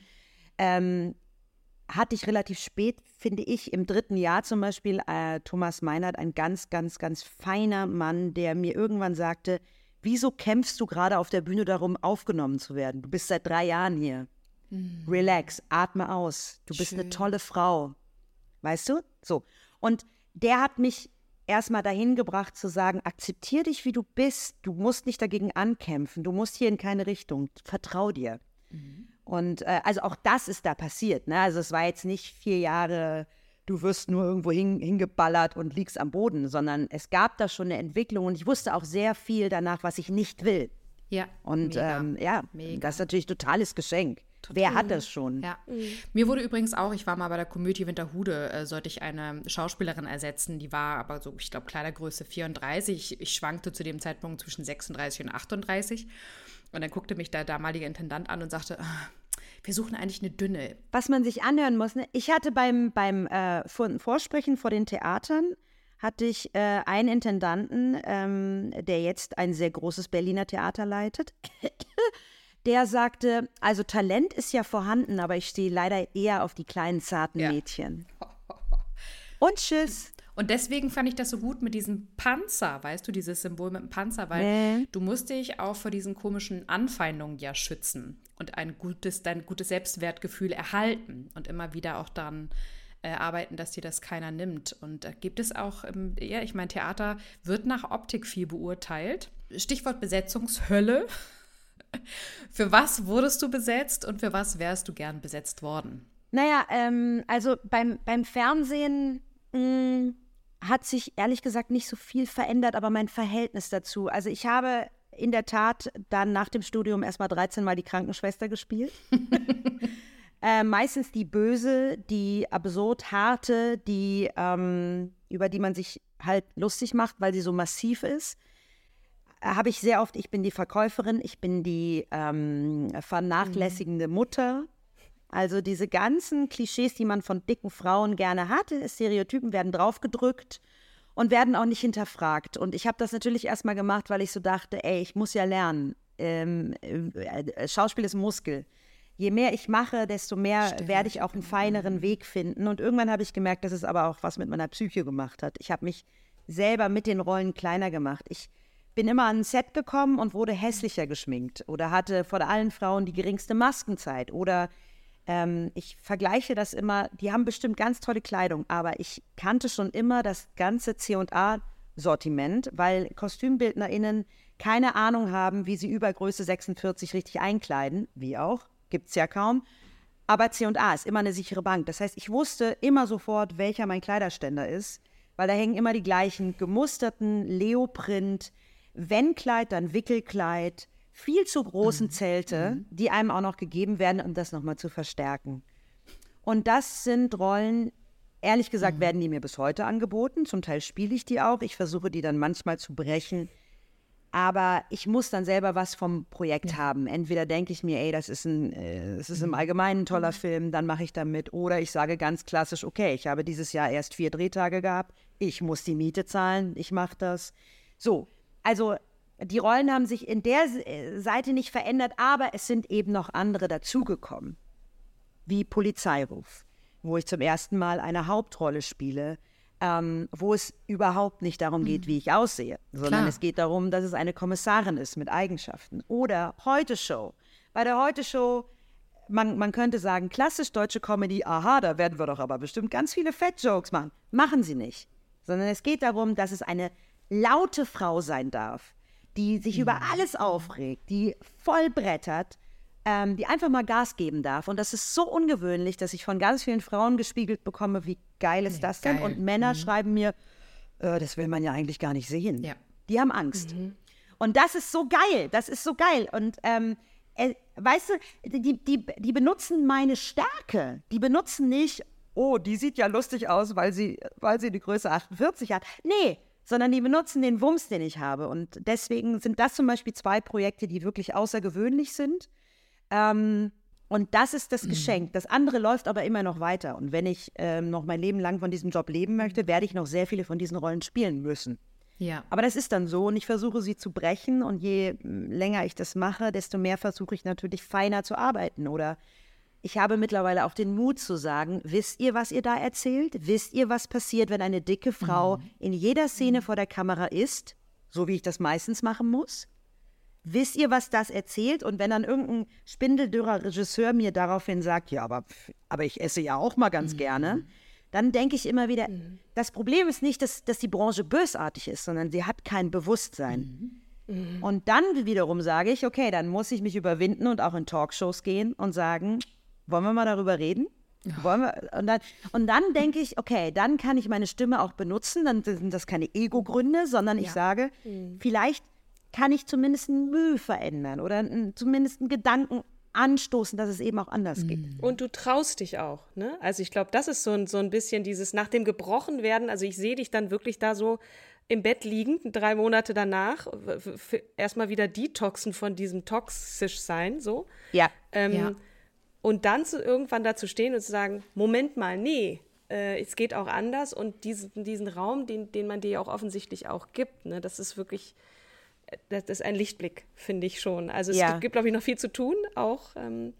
hatte ich relativ spät, finde ich, im 3. Jahr zum Beispiel, Thomas Meinert, ein ganz, ganz, ganz feiner Mann, der mir irgendwann sagte, wieso kämpfst du gerade auf der Bühne darum, aufgenommen zu werden? Du bist seit 3 Jahren hier. Relax, atme aus. Du bist eine tolle Frau. Weißt du? So. Und der hat mich erstmal dahin gebracht zu sagen, akzeptier dich, wie du bist. Du musst nicht dagegen ankämpfen. Du musst hier in keine Richtung. Vertrau dir. Und also auch das ist da passiert. Ne? Also es war jetzt nicht 4 Jahre, du wirst nur irgendwo hingeballert und liegst am Boden, sondern es gab da schon eine Entwicklung und ich wusste auch sehr viel danach, was ich nicht will. Ja. Und mega. Das ist natürlich ein totales Geschenk. Wer hat das schon? Ja. Mir wurde übrigens auch, ich war mal bei der Komödie Winterhude, sollte ich eine Schauspielerin ersetzen, die war aber so, ich glaube, Kleidergröße 34. Ich schwankte zu dem Zeitpunkt zwischen 36 und 38. Und dann guckte mich der damalige Intendant an und sagte, wir suchen eigentlich eine dünne. Was man sich anhören muss, ne? Ich hatte beim Vorsprechen vor den Theatern, hatte ich einen Intendanten, der jetzt ein sehr großes Berliner Theater leitet. Der sagte, also Talent ist ja vorhanden, aber ich stehe leider eher auf die kleinen, zarten Mädchen. Und tschüss. Und deswegen fand ich das so gut mit diesem Panzer, weißt du, dieses Symbol mit dem Panzer, weil du musst dich auch vor diesen komischen Anfeindungen ja schützen und dein gutes Selbstwertgefühl erhalten und immer wieder auch daran arbeiten, dass dir das keiner nimmt. Und da gibt es auch, ich meine, Theater wird nach Optik viel beurteilt. Stichwort Besetzungshölle. Für was wurdest du besetzt und für was wärst du gern besetzt worden? Naja, also beim Fernsehen hat sich ehrlich gesagt nicht so viel verändert, aber mein Verhältnis dazu. Also ich habe in der Tat dann nach dem Studium erstmal 13 Mal die Krankenschwester gespielt. Meistens die Böse, die absurd harte, die über die man sich halt lustig macht, weil sie so massiv ist. Habe ich sehr oft, ich bin die Verkäuferin, ich bin die vernachlässigende Mutter. Also diese ganzen Klischees, die man von dicken Frauen gerne hat, Stereotypen werden draufgedrückt und werden auch nicht hinterfragt. Und ich habe das natürlich erstmal gemacht, weil ich so dachte, ich muss ja lernen. Schauspiel ist Muskel. Je mehr ich mache, desto mehr werde ich auch einen feineren Weg finden. Und irgendwann habe ich gemerkt, dass es aber auch was mit meiner Psyche gemacht hat. Ich habe mich selber mit den Rollen kleiner gemacht. Ich bin immer an ein Set gekommen und wurde hässlicher geschminkt oder hatte vor allen Frauen die geringste Maskenzeit. Oder ich vergleiche das immer, die haben bestimmt ganz tolle Kleidung, aber ich kannte schon immer das ganze C&A-Sortiment, weil KostümbildnerInnen keine Ahnung haben, wie sie über Größe 46 richtig einkleiden, wie auch, gibt es ja kaum. Aber C&A ist immer eine sichere Bank. Das heißt, ich wusste immer sofort, welcher mein Kleiderständer ist, weil da hängen immer die gleichen gemusterten Leoprint, wenn Kleid, dann Wickelkleid, viel zu großen Zelte, die einem auch noch gegeben werden, um das nochmal zu verstärken. Und das sind Rollen, ehrlich gesagt, werden die mir bis heute angeboten. Zum Teil spiele ich die auch. Ich versuche, die dann manchmal zu brechen. Aber ich muss dann selber was vom Projekt haben. Entweder denke ich mir, ey, das ist im Allgemeinen ein toller Film, dann mache ich da mit. Oder ich sage ganz klassisch, okay, ich habe dieses Jahr erst 4 Drehtage gehabt, ich muss die Miete zahlen, ich mache das. So, also die Rollen haben sich in der Seite nicht verändert, aber es sind eben noch andere dazugekommen. Wie Polizeiruf, wo ich zum ersten Mal eine Hauptrolle spiele, wo es überhaupt nicht darum geht, wie ich aussehe, sondern es geht darum, dass es eine Kommissarin ist mit Eigenschaften. Oder Heute-Show. Bei der Heute-Show, man könnte sagen, klassisch deutsche Comedy, aha, da werden wir doch aber bestimmt ganz viele Fat-Jokes machen. Machen sie nicht. Sondern es geht darum, dass es eine laute Frau sein darf, die sich über alles aufregt, die vollbrettert, die einfach mal Gas geben darf. Und das ist so ungewöhnlich, dass ich von ganz vielen Frauen gespiegelt bekomme, wie geil ist das denn? Und Männer schreiben mir, das will man ja eigentlich gar nicht sehen. Ja. Die haben Angst. Und das ist so geil, Und weißt du, die benutzen meine Stärke. Die benutzen nicht, oh, die sieht ja lustig aus, weil sie die Größe 48 hat. Nee, sondern die benutzen den Wumms, den ich habe. Und deswegen sind das zum Beispiel 2 Projekte, die wirklich außergewöhnlich sind. Und das ist das Geschenk. Das andere läuft aber immer noch weiter. Und wenn ich noch mein Leben lang von diesem Job leben möchte, werde ich noch sehr viele von diesen Rollen spielen müssen. Ja. Aber das ist dann so und ich versuche sie zu brechen. Und je länger ich das mache, desto mehr versuche ich natürlich feiner zu arbeiten. Oder ich habe mittlerweile auch den Mut zu sagen, wisst ihr, was ihr da erzählt? Wisst ihr, was passiert, wenn eine dicke Frau in jeder Szene vor der Kamera ist? So wie ich das meistens machen muss. Wisst ihr, was das erzählt? Und wenn dann irgendein spindeldürrer Regisseur mir daraufhin sagt, ja, aber ich esse ja auch mal ganz gerne, dann denke ich immer wieder, das Problem ist nicht, dass die Branche bösartig ist, sondern sie hat kein Bewusstsein. Und dann wiederum sage ich, okay, dann muss ich mich überwinden und auch in Talkshows gehen und sagen, wollen wir mal darüber reden? Ja. Und dann denke ich, okay, dann kann ich meine Stimme auch benutzen, dann sind das keine Ego-Gründe, sondern ich sage, vielleicht kann ich zumindest ein Mühe verändern oder zumindest einen Gedanken anstoßen, dass es eben auch anders geht. Und du traust dich auch, ne? Also ich glaube, das ist so ein bisschen dieses nach dem Gebrochenwerden, also ich sehe dich dann wirklich da so im Bett liegend, 3 Monate danach, erstmal wieder detoxen von diesem toxisch sein, so. Ja. Und dann irgendwann dazu stehen und zu sagen, Moment mal, nee, es geht auch anders und diesen Raum, den man dir ja auch offensichtlich auch gibt, ne, das ist wirklich, das ist ein Lichtblick, finde ich schon. Also es gibt, glaube ich, noch viel zu tun auch.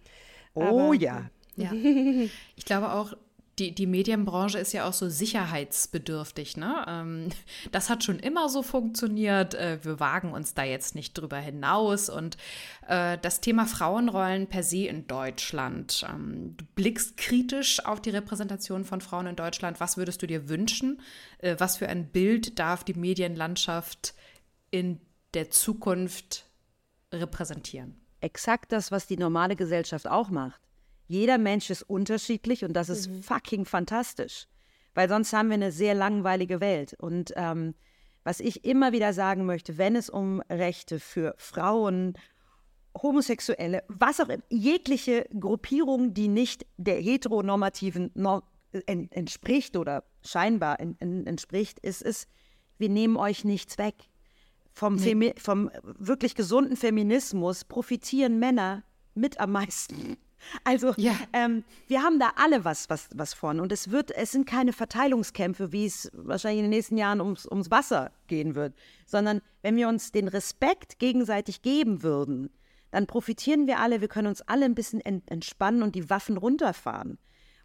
Ja. Ich glaube auch, die Medienbranche ist ja auch so sicherheitsbedürftig, ne? Das hat schon immer so funktioniert. Wir wagen uns da jetzt nicht drüber hinaus. Und das Thema Frauenrollen per se in Deutschland. Du blickst kritisch auf die Repräsentation von Frauen in Deutschland. Was würdest du dir wünschen? Was für ein Bild darf die Medienlandschaft in der Zukunft repräsentieren? Exakt das, was die normale Gesellschaft auch macht. Jeder Mensch ist unterschiedlich und das ist fucking fantastisch, weil sonst haben wir eine sehr langweilige Welt. Und was ich immer wieder sagen möchte, wenn es um Rechte für Frauen, Homosexuelle, was auch immer, jegliche Gruppierung, die nicht der heteronormativen entspricht oder scheinbar entspricht, ist es, wir nehmen euch nichts weg. Vom wirklich gesunden Feminismus profitieren Männer mit am meisten. Also wir haben da alle was von und es sind keine Verteilungskämpfe, wie es wahrscheinlich in den nächsten Jahren ums Wasser gehen wird, sondern wenn wir uns den Respekt gegenseitig geben würden, dann profitieren wir alle, wir können uns alle ein bisschen entspannen und die Waffen runterfahren.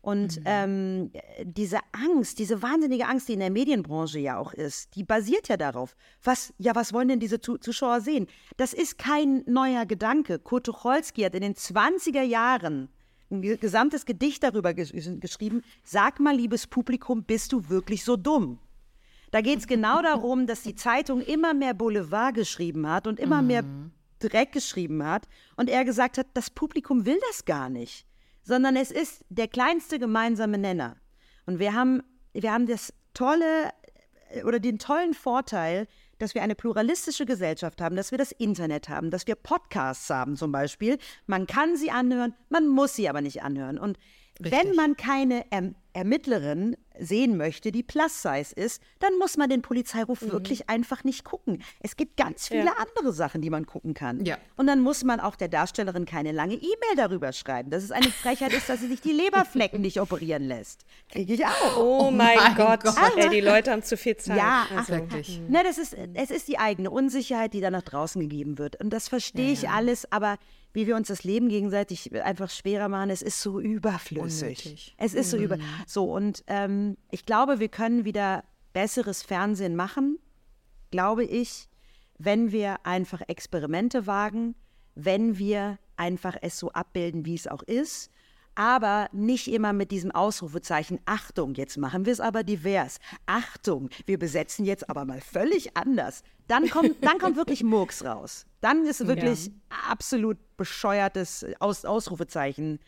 Und diese Angst, diese wahnsinnige Angst, die in der Medienbranche ja auch ist, die basiert ja darauf. Was wollen denn diese Zuschauer sehen? Das ist kein neuer Gedanke. Kurt Tucholsky hat in den 20er Jahren ein gesamtes Gedicht darüber geschrieben. Sag mal, liebes Publikum, bist du wirklich so dumm? Da geht es genau darum, dass die Zeitung immer mehr Boulevard geschrieben hat und immer mehr Dreck geschrieben hat. Und er gesagt hat, das Publikum will das gar nicht. Sondern es ist der kleinste gemeinsame Nenner. Und wir haben das tolle oder den tollen Vorteil, dass wir eine pluralistische Gesellschaft haben, dass wir das Internet haben, dass wir Podcasts haben zum Beispiel. Man kann sie anhören, man muss sie aber nicht anhören. Und wenn man keine Ermittlerin sehen möchte, die Plus-Size ist, dann muss man den Polizeiruf wirklich einfach nicht gucken. Es gibt ganz viele andere Sachen, die man gucken kann. Ja. Und dann muss man auch der Darstellerin keine lange E-Mail darüber schreiben, dass es eine Frechheit ist, dass sie sich die Leberflecken nicht operieren lässt. Kriege ich auch. Oh mein Gott. Die Leute haben zu viel Zeit. Ja, wirklich. Ne, es ist die eigene Unsicherheit, die da nach draußen gegeben wird. Und das verstehe ich alles, aber wie wir uns das Leben gegenseitig einfach schwerer machen, es ist so überflüssig. Unnötig. Es ist so und ich glaube, wir können wieder besseres Fernsehen machen, glaube ich, wenn wir einfach Experimente wagen, wenn wir einfach es so abbilden, wie es auch ist, aber nicht immer mit diesem Ausrufezeichen, Achtung, jetzt machen wir es aber divers, Achtung, wir besetzen jetzt aber mal völlig anders. Dann kommt wirklich Murks raus. Dann ist wirklich absolut bescheuertes Ausrufezeichen.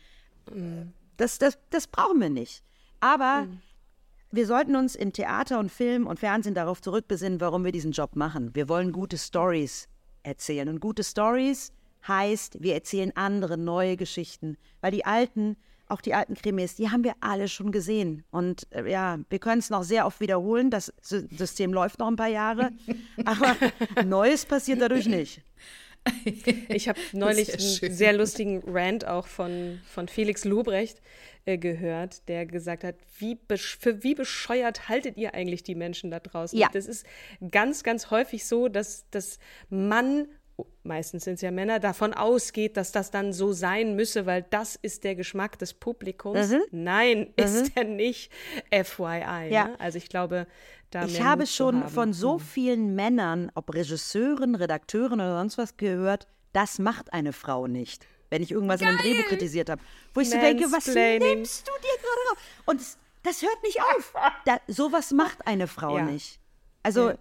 Das brauchen wir nicht. Aber wir sollten uns im Theater und Film und Fernsehen darauf zurückbesinnen, warum wir diesen Job machen. Wir wollen gute Stories erzählen. Und gute Stories heißt, wir erzählen andere, neue Geschichten. Weil auch die alten Krimis, die haben wir alle schon gesehen. Und wir können es noch sehr oft wiederholen. Das System läuft noch ein paar Jahre. Aber Neues passiert dadurch nicht. Ich habe neulich einen sehr lustigen Rant auch von Felix Lobrecht gehört, der gesagt hat, wie bescheuert haltet ihr eigentlich die Menschen da draußen? Ja. Das ist ganz, ganz häufig so, dass man, meistens sind es ja Männer, davon ausgeht, dass das dann so sein müsse, weil das ist der Geschmack des Publikums. Nein, ist er nicht, FYI. Ja. Ne? Also ich glaube, ich habe schon von so vielen Männern, ob Regisseuren, Redakteuren oder sonst was gehört, das macht eine Frau nicht. Wenn ich irgendwas in einem Drehbuch kritisiert habe. Wo ich so denke, was nimmst du dir gerade raus? Und das hört nicht auf. Sowas macht eine Frau nicht. Also,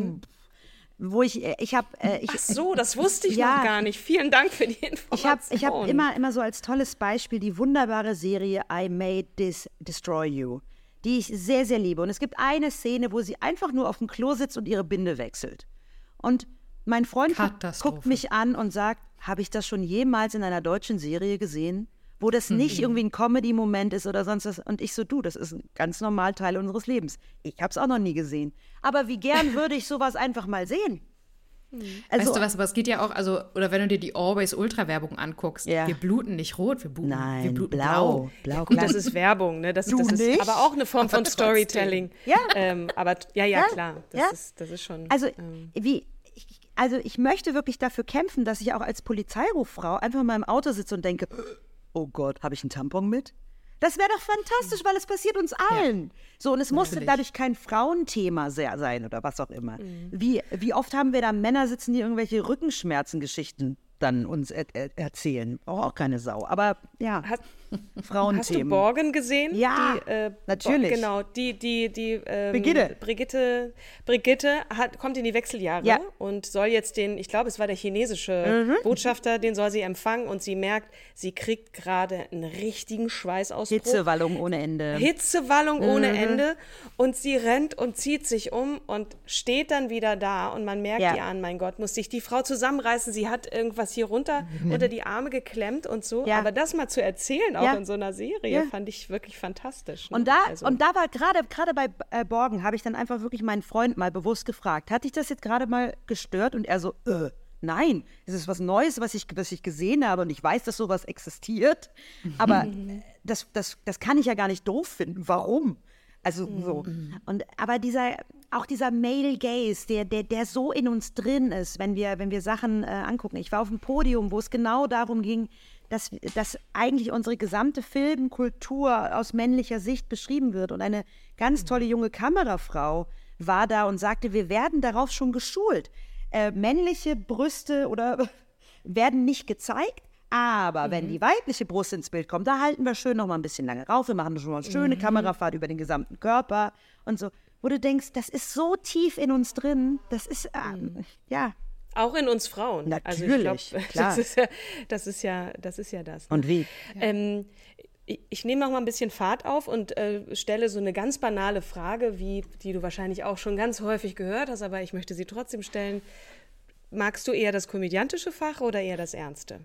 Ach so, das wusste ich noch gar nicht. Vielen Dank für die Information. Ich hab immer so als tolles Beispiel die wunderbare Serie I May Destroy You, die ich sehr, sehr liebe. Und es gibt eine Szene, wo sie einfach nur auf dem Klo sitzt und ihre Binde wechselt. Und mein Freund guckt mich an und sagt, habe ich das schon jemals in einer deutschen Serie gesehen, wo das nicht irgendwie ein Comedy-Moment ist oder sonst was? Und ich so, das ist ein ganz normal Teil unseres Lebens. Ich habe es auch noch nie gesehen. Aber wie gern würde ich sowas einfach mal sehen? Also, weißt du was, aber es geht ja auch, oder wenn du dir die Always Ultra-Werbung anguckst, wir bluten nicht rot, wir bluten blau. Gut, das ist Werbung, ne? Das ist aber auch eine Form von Storytelling. Ja. Aber klar, das ist schon. Also ich möchte wirklich dafür kämpfen, dass ich auch als Polizeiruffrau einfach mal im Auto sitze und denke, oh Gott, habe ich einen Tampon mit? Das wäre doch fantastisch, weil es passiert uns allen. Ja. So, und es musste dadurch kein Frauenthema sein oder was auch immer. Wie oft haben wir da Männer sitzen, die irgendwelche Rückenschmerzengeschichten dann uns erzählen. Auch keine Sau. Aber ja, Frauenthemen. Hast du Borgen gesehen? Ja, natürlich. Brigitte kommt in die Wechseljahre und soll jetzt ich glaube, es war der chinesische Botschafter, den soll sie empfangen und sie merkt, sie kriegt gerade einen richtigen Schweißausbruch. Hitzewallung ohne Ende. Ohne Ende und sie rennt und zieht sich um und steht dann wieder da und man merkt ihr an, mein Gott, muss sich die Frau zusammenreißen, sie hat irgendwas hier runter unter die Arme geklemmt und so, aber das mal zu erzählen, auch in so einer Serie, fand ich wirklich fantastisch. Ne? Und da war gerade bei Borgen, habe ich dann einfach wirklich meinen Freund mal bewusst gefragt, hat dich das jetzt gerade mal gestört? Und er so, nein, es ist was Neues, was ich gesehen habe und ich weiß, dass sowas existiert, aber das kann ich ja gar nicht doof finden. Warum? Also so. Aber dieser Male Gaze, der so in uns drin ist, wenn wir Sachen angucken. Ich war auf einem Podium, wo es genau darum ging, dass eigentlich unsere gesamte Filmkultur aus männlicher Sicht beschrieben wird. Und eine ganz tolle junge Kamerafrau war da und sagte, wir werden darauf schon geschult. Männliche Brüste werden nicht gezeigt, aber wenn die weibliche Brust ins Bild kommt, da halten wir schön noch mal ein bisschen lange rauf. Wir machen schon mal eine schöne Kamerafahrt über den gesamten Körper und so. Wo du denkst, das ist so tief in uns drin, das ist, ja. Auch in uns Frauen. Natürlich, also ich glaub, klar. Das ist ja das. Und wie? Ich nehme noch mal ein bisschen Fahrt auf und stelle so eine ganz banale Frage, die du wahrscheinlich auch schon ganz häufig gehört hast, aber ich möchte sie trotzdem stellen. Magst du eher das komödiantische Fach oder eher das Ernste?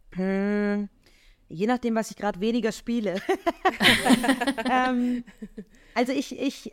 Je nachdem, was ich gerade weniger spiele. Also ich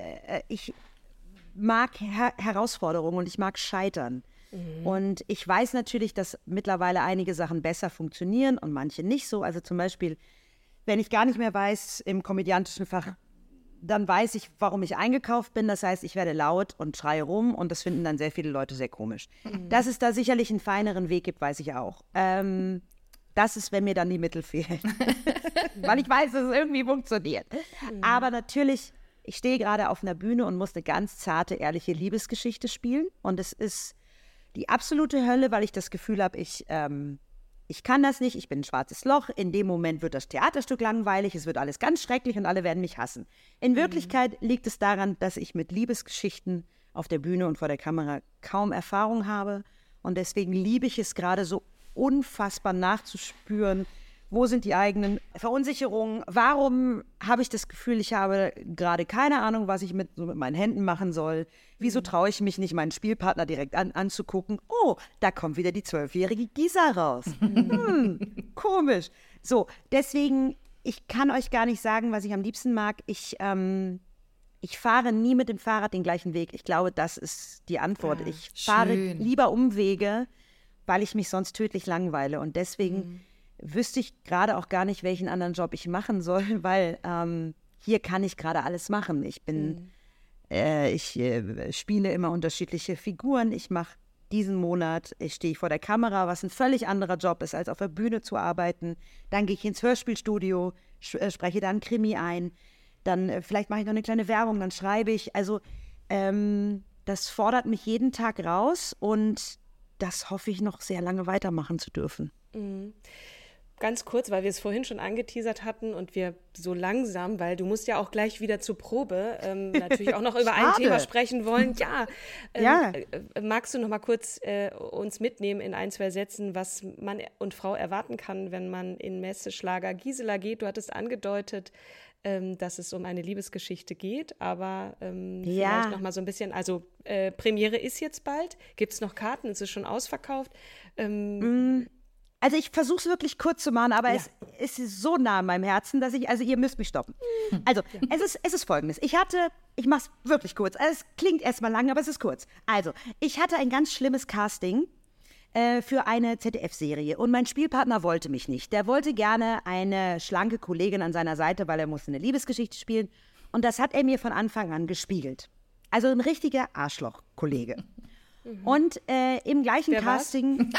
mag Herausforderungen und ich mag Scheitern. Und ich weiß natürlich, dass mittlerweile einige Sachen besser funktionieren und manche nicht so. Also zum Beispiel, wenn ich gar nicht mehr weiß im komödiantischen Fach, dann weiß ich, warum ich eingekauft bin. Das heißt, ich werde laut und schreie rum und das finden dann sehr viele Leute sehr komisch. Dass es da sicherlich einen feineren Weg gibt, weiß ich auch. Das ist, wenn mir dann die Mittel fehlen. Weil ich weiß, dass es irgendwie funktioniert. Aber natürlich, ich stehe gerade auf einer Bühne und muss eine ganz zarte, ehrliche Liebesgeschichte spielen. Und es ist die absolute Hölle, weil ich das Gefühl habe, ich kann das nicht, ich bin ein schwarzes Loch. In dem Moment wird das Theaterstück langweilig, es wird alles ganz schrecklich und alle werden mich hassen. In Wirklichkeit liegt es daran, dass ich mit Liebesgeschichten auf der Bühne und vor der Kamera kaum Erfahrung habe. Und deswegen liebe ich es gerade so unfassbar nachzuspüren, wo sind die eigenen Verunsicherungen, warum habe ich das Gefühl, ich habe gerade keine Ahnung, was ich mit meinen Händen machen soll, wieso traue ich mich nicht, meinen Spielpartner direkt anzugucken, oh, da kommt wieder die 12-jährige Gisa raus, komisch. So, deswegen, ich kann euch gar nicht sagen, was ich am liebsten mag, ich fahre nie mit dem Fahrrad den gleichen Weg, ich glaube, das ist die Antwort, ich fahre lieber Umwege, weil ich mich sonst tödlich langweile und deswegen wüsste ich gerade auch gar nicht, welchen anderen Job ich machen soll, weil hier kann ich gerade alles machen. Ich spiele immer unterschiedliche Figuren. Ich mache diesen Monat, stehe ich vor der Kamera, was ein völlig anderer Job ist, als auf der Bühne zu arbeiten. Dann gehe ich ins Hörspielstudio, spreche da einen Krimi ein. Dann vielleicht mache ich noch eine kleine Werbung, dann schreibe ich. Also das fordert mich jeden Tag raus und das hoffe ich noch sehr lange weitermachen zu dürfen. Ganz kurz, weil wir es vorhin schon angeteasert hatten und wir so langsam, weil du musst ja auch gleich wieder zur Probe, natürlich auch noch über ein Thema sprechen wollen. Ja, magst du noch mal kurz uns mitnehmen in ein, zwei Sätzen, was Mann und Frau erwarten kann, wenn man in Messeschlager Gisela geht? Du hattest angedeutet, dass es um eine Liebesgeschichte geht, aber vielleicht noch mal so ein bisschen, also Premiere ist jetzt bald, gibt es noch Karten, ist es schon ausverkauft? Also ich versuche es wirklich kurz zu machen, aber es ist so nah an meinem Herzen, dass ihr müsst mich stoppen. Also, es ist Folgendes. Ich mache es wirklich kurz. Also, es klingt erstmal lang, aber es ist kurz. Also, ich hatte ein ganz schlimmes Casting für eine ZDF-Serie und mein Spielpartner wollte mich nicht. Der wollte gerne eine schlanke Kollegin an seiner Seite, weil er musste eine Liebesgeschichte spielen und das hat er mir von Anfang an gespiegelt. Also ein richtiger Arschloch-Kollege. Und im gleichen Casting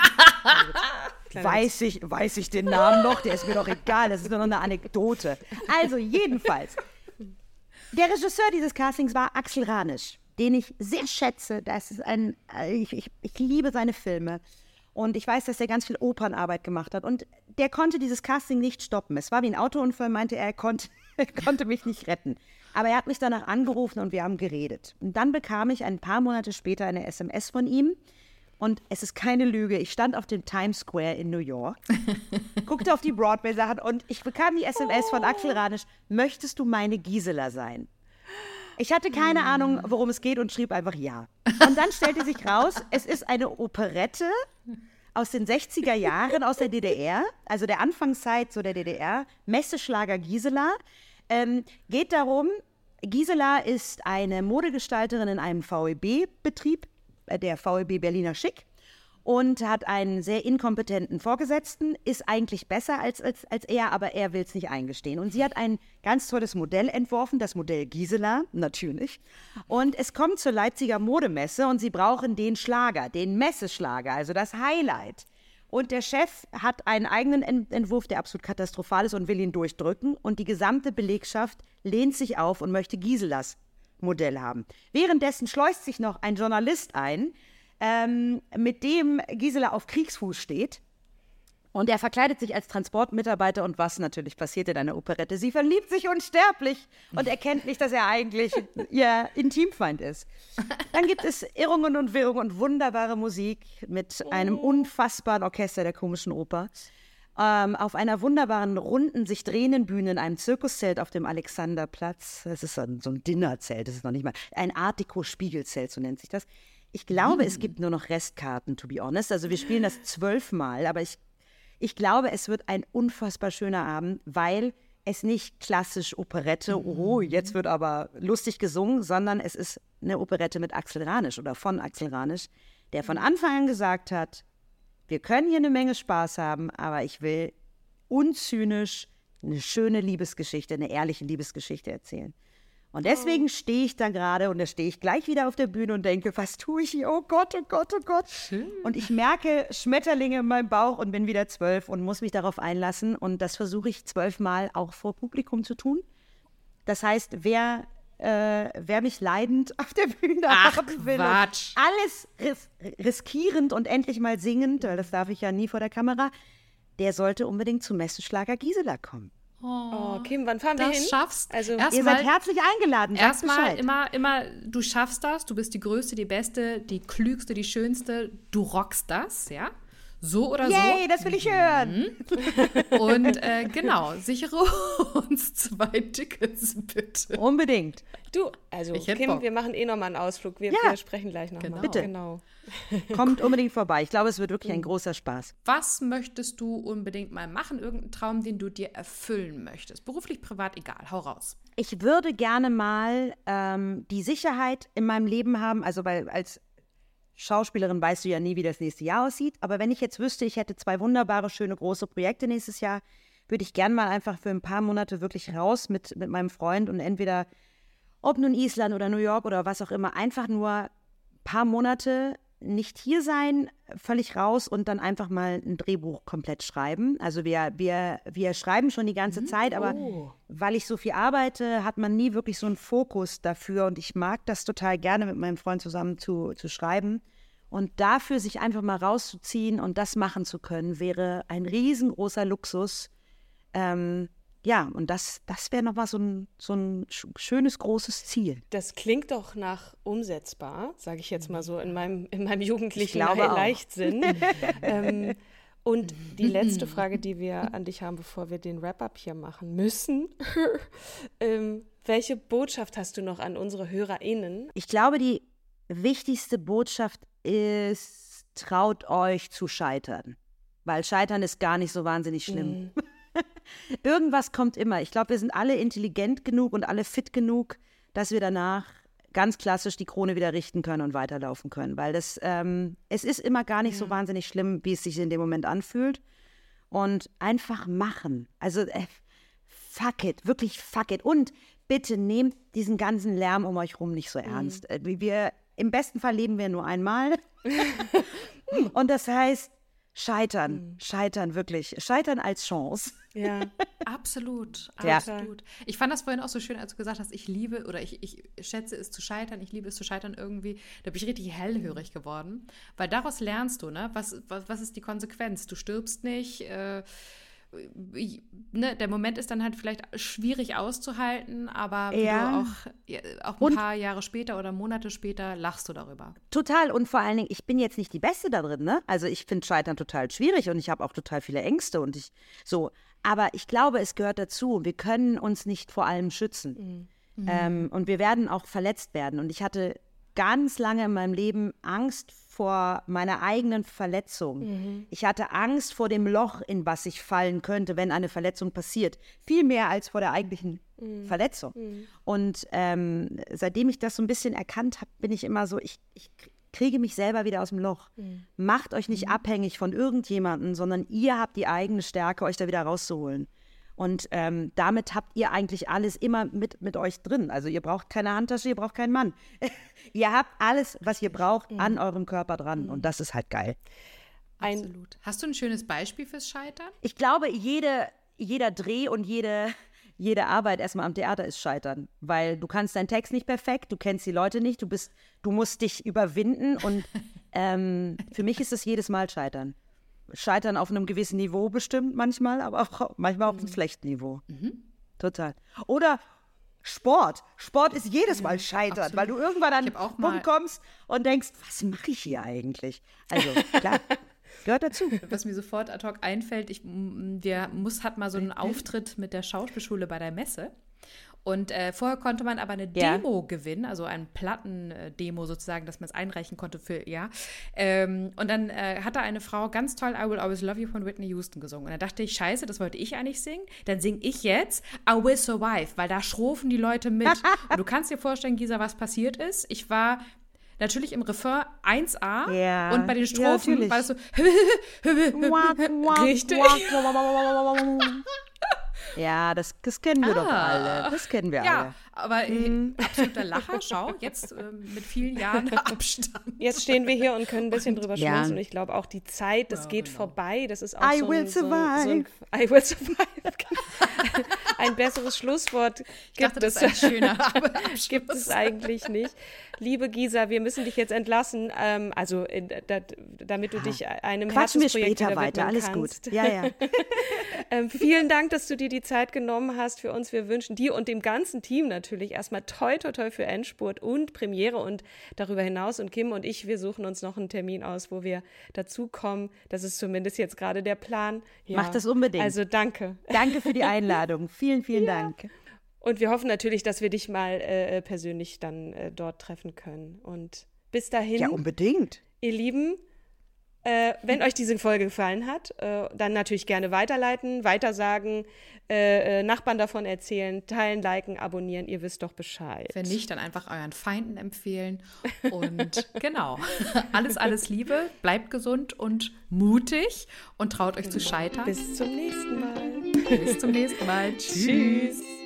weiß ich den Namen noch, der ist mir doch egal, das ist nur noch eine Anekdote. Also jedenfalls, der Regisseur dieses Castings war Axel Ranisch, den ich sehr schätze. Das ist ich liebe seine Filme und ich weiß, dass er ganz viel Opernarbeit gemacht hat und der konnte dieses Casting nicht stoppen. Es war wie ein Autounfall, meinte er konnte mich nicht retten. Aber er hat mich danach angerufen und wir haben geredet. Und dann bekam ich ein paar Monate später eine SMS von ihm. Und es ist keine Lüge, ich stand auf dem Times Square in New York, guckte auf die Broadway-Sachen und ich bekam die SMS von Axel Ranisch, möchtest du meine Gisela sein? Ich hatte keine Ahnung, worum es geht und schrieb einfach ja. Und dann stellte sich raus, es ist eine Operette aus den 60er Jahren aus der DDR, also der Anfangszeit so der DDR, Messeschlager Gisela. Geht darum, Gisela ist eine Modegestalterin in einem VEB-Betrieb, der VEB Berliner Schick. und hat einen sehr inkompetenten Vorgesetzten, ist eigentlich besser als er, aber er will es nicht eingestehen. Und sie hat ein ganz tolles Modell entworfen, das Modell Gisela, natürlich. Und es kommt zur Leipziger Modemesse und sie brauchen den Schlager, den Messeschlager, also das Highlight. Und der Chef hat einen eigenen Entwurf, der absolut katastrophal ist und will ihn durchdrücken. Und die gesamte Belegschaft lehnt sich auf und möchte Giselas Modell haben. Währenddessen schleust sich noch ein Journalist ein, mit dem Gisela auf Kriegsfuß steht. Und er verkleidet sich als Transportmitarbeiter und was natürlich passiert in einer Operette? Sie verliebt sich unsterblich und erkennt nicht, dass er eigentlich ihr Intimfeind ist. Dann gibt es Irrungen und Wirrungen und wunderbare Musik mit einem unfassbaren Orchester der Komischen Oper. Auf einer wunderbaren, runden, sich drehenden Bühne in einem Zirkuszelt auf dem Alexanderplatz. Das ist so ein Dinnerzelt, das ist noch nicht mal ein Art Deco-Spiegelzelt, so nennt sich das. Ich glaube, es gibt nur noch Restkarten, to be honest. Also wir spielen das 12-mal, aber ich glaube, es wird ein unfassbar schöner Abend, weil es nicht klassisch Operette, oh, jetzt wird aber lustig gesungen, sondern es ist eine Operette mit Axel Ranisch oder von Axel Ranisch, der von Anfang an gesagt hat, wir können hier eine Menge Spaß haben, aber ich will unzynisch eine schöne Liebesgeschichte, eine ehrliche Liebesgeschichte erzählen. Und deswegen stehe ich da gerade und da stehe ich gleich wieder auf der Bühne und denke, was tue ich hier? Oh Gott, oh Gott, oh Gott. Schön. Und ich merke Schmetterlinge in meinem Bauch und bin wieder 12 und muss mich darauf einlassen. Und das versuche ich 12-mal auch vor Publikum zu tun. Das heißt, wer mich leidend auf der Bühne haben will, alles riskierend und endlich mal singend, weil das darf ich ja nie vor der Kamera, der sollte unbedingt zum Messeschlager Gisela kommen. Oh, Kim, wann fahren wir hin? Das schaffst. Also, ihr seid herzlich eingeladen. Erstmal immer, du schaffst das, du bist die Größte, die Beste, die Klügste, die Schönste, du rockst das, ja? So oder so. Yay, das will ich hören. Und genau, sichere uns 2 Tickets, bitte. Unbedingt. Du, also Kim, wir machen nochmal einen Ausflug. Wir sprechen gleich nochmal. Genau. Bitte. Genau. Kommt unbedingt vorbei. Ich glaube, es wird wirklich ein großer Spaß. Was möchtest du unbedingt mal machen? Irgendeinen Traum, den du dir erfüllen möchtest? Beruflich, privat, egal. Hau raus. Ich würde gerne mal die Sicherheit in meinem Leben haben, also weil als Schauspielerin weißt du ja nie, wie das nächste Jahr aussieht, aber wenn ich jetzt wüsste, ich hätte 2 wunderbare, schöne, große Projekte nächstes Jahr, würde ich gerne mal einfach für ein paar Monate wirklich raus mit meinem Freund und entweder, ob nun Island oder New York oder was auch immer, einfach nur ein paar Monate nicht hier sein, völlig raus und dann einfach mal ein Drehbuch komplett schreiben. Also wir schreiben schon die ganze Zeit, aber weil ich so viel arbeite, hat man nie wirklich so einen Fokus dafür und ich mag das total gerne, mit meinem Freund zusammen zu schreiben. Und dafür sich einfach mal rauszuziehen und das machen zu können, wäre ein riesengroßer Luxus. Und das wäre nochmal so ein schönes, großes Ziel. Das klingt doch nach umsetzbar, sage ich jetzt mal so, in meinem jugendlichen Leichtsinn. Und die letzte Frage, die wir an dich haben, bevor wir den Wrap-up hier machen müssen. Welche Botschaft hast du noch an unsere HörerInnen? Ich glaube, die wichtigste Botschaft ist, traut euch zu scheitern. Weil Scheitern ist gar nicht so wahnsinnig schlimm. Irgendwas kommt immer. Ich glaube, wir sind alle intelligent genug und alle fit genug, dass wir danach ganz klassisch die Krone wieder richten können und weiterlaufen können. Weil es ist immer gar nicht so wahnsinnig schlimm, wie es sich in dem Moment anfühlt. Und einfach machen. Also fuck it, wirklich fuck it. Und bitte nehmt diesen ganzen Lärm um euch rum nicht so ernst. Im besten Fall leben wir nur einmal. Und das heißt, scheitern wirklich. Scheitern als Chance. Ja, absolut. Ja. Ich fand das vorhin auch so schön, als du gesagt hast, ich liebe oder ich schätze es zu scheitern, ich liebe es zu scheitern irgendwie. Da bin ich richtig hellhörig geworden, weil daraus lernst du, ne? Was ist die Konsequenz? Du stirbst nicht, der Moment ist dann halt vielleicht schwierig auszuhalten, aber auch ein paar Jahre später oder Monate später lachst du darüber. Total, und vor allen Dingen, ich bin jetzt nicht die Beste da drin, ne? Also ich finde Scheitern total schwierig und ich habe auch total viele Ängste aber ich glaube, es gehört dazu. Wir können uns nicht vor allem schützen. Und wir werden auch verletzt werden. Und ich hatte ganz lange in meinem Leben Angst vor meiner eigenen Verletzung. Ich hatte Angst vor dem Loch, in was ich fallen könnte, wenn eine Verletzung passiert. Viel mehr als vor der eigentlichen Verletzung. Und seitdem ich das so ein bisschen erkannt habe, bin ich immer so, kriege mich selber wieder aus dem Loch. Macht euch nicht abhängig von irgendjemandem, sondern ihr habt die eigene Stärke, euch da wieder rauszuholen. Und damit habt ihr eigentlich alles immer mit euch drin. Also ihr braucht keine Handtasche, ihr braucht keinen Mann. Ihr habt alles, was ihr braucht, an eurem Körper dran. Und das ist halt geil. Absolut. Hast du ein schönes Beispiel fürs Scheitern? Ich glaube, jeder Dreh und jede Arbeit erstmal am Theater ist Scheitern. Weil du kannst deinen Text nicht perfekt, du kennst die Leute nicht, du musst dich überwinden. Und für mich ist es jedes Mal Scheitern. Scheitern auf einem gewissen Niveau bestimmt manchmal, aber auch manchmal auf einem schlechten Niveau. Total. Oder Sport. Sport ist jedes Mal Scheitern, weil du irgendwann an den Punkt kommst und denkst, was mache ich hier eigentlich? Also, klar, gehört dazu. Was mir sofort ad hoc einfällt, hat mal so einen Auftritt mit der Schauspielschule bei der Messe. Und vorher konnte man aber eine Demo gewinnen, also ein Plattendemo sozusagen, dass man es einreichen konnte für, und dann hat da eine Frau ganz toll I Will Always Love You von Whitney Houston gesungen. Und dann dachte ich, scheiße, das wollte ich eigentlich singen. Dann singe ich jetzt I Will Survive, weil da schrofen die Leute mit. Und du kannst dir vorstellen, Gisa, was passiert ist. Ich war natürlich im Refrain 1A und bei den Strophen war es so richtig. Ja, das kennen wir doch alle. Das kennen wir alle. Aber absoluter Lacher, schau, jetzt mit vielen Jahren Abstand. Jetzt stehen wir hier und können ein bisschen drüber schmunzeln. Und ich glaube auch, die Zeit, das geht vorbei. Das ist auch I will survive. Ein besseres Schlusswort gibt es. Das ist ein schöner Abschluss. Gibt es eigentlich nicht. Liebe Gisa, wir müssen dich jetzt entlassen. Damit du dich einem Herzensprojekt später weiter. Alles kannst. Gut. Ja. Vielen Dank, dass du dir die Zeit genommen hast für uns. Wir wünschen dir und dem ganzen Team natürlich erstmal toi für Endspurt und Premiere und darüber hinaus. Und Kim und ich, wir suchen uns noch einen Termin aus, wo wir dazukommen. Das ist zumindest jetzt gerade der Plan. Ja. Macht das unbedingt. Also danke. Danke für die Einladung. Vielen Dank. Und wir hoffen natürlich, dass wir dich mal persönlich dann dort treffen können. Und bis dahin. Ja, unbedingt. Ihr Lieben, wenn euch diese Folge gefallen hat, dann natürlich gerne weiterleiten, weitersagen, Nachbarn davon erzählen, teilen, liken, abonnieren. Ihr wisst doch Bescheid. Wenn nicht, dann einfach euren Feinden empfehlen. Und genau, alles Liebe, bleibt gesund und mutig und traut euch zu scheitern. Bis zum nächsten Mal. Bis zum nächsten Mal. Tschüss.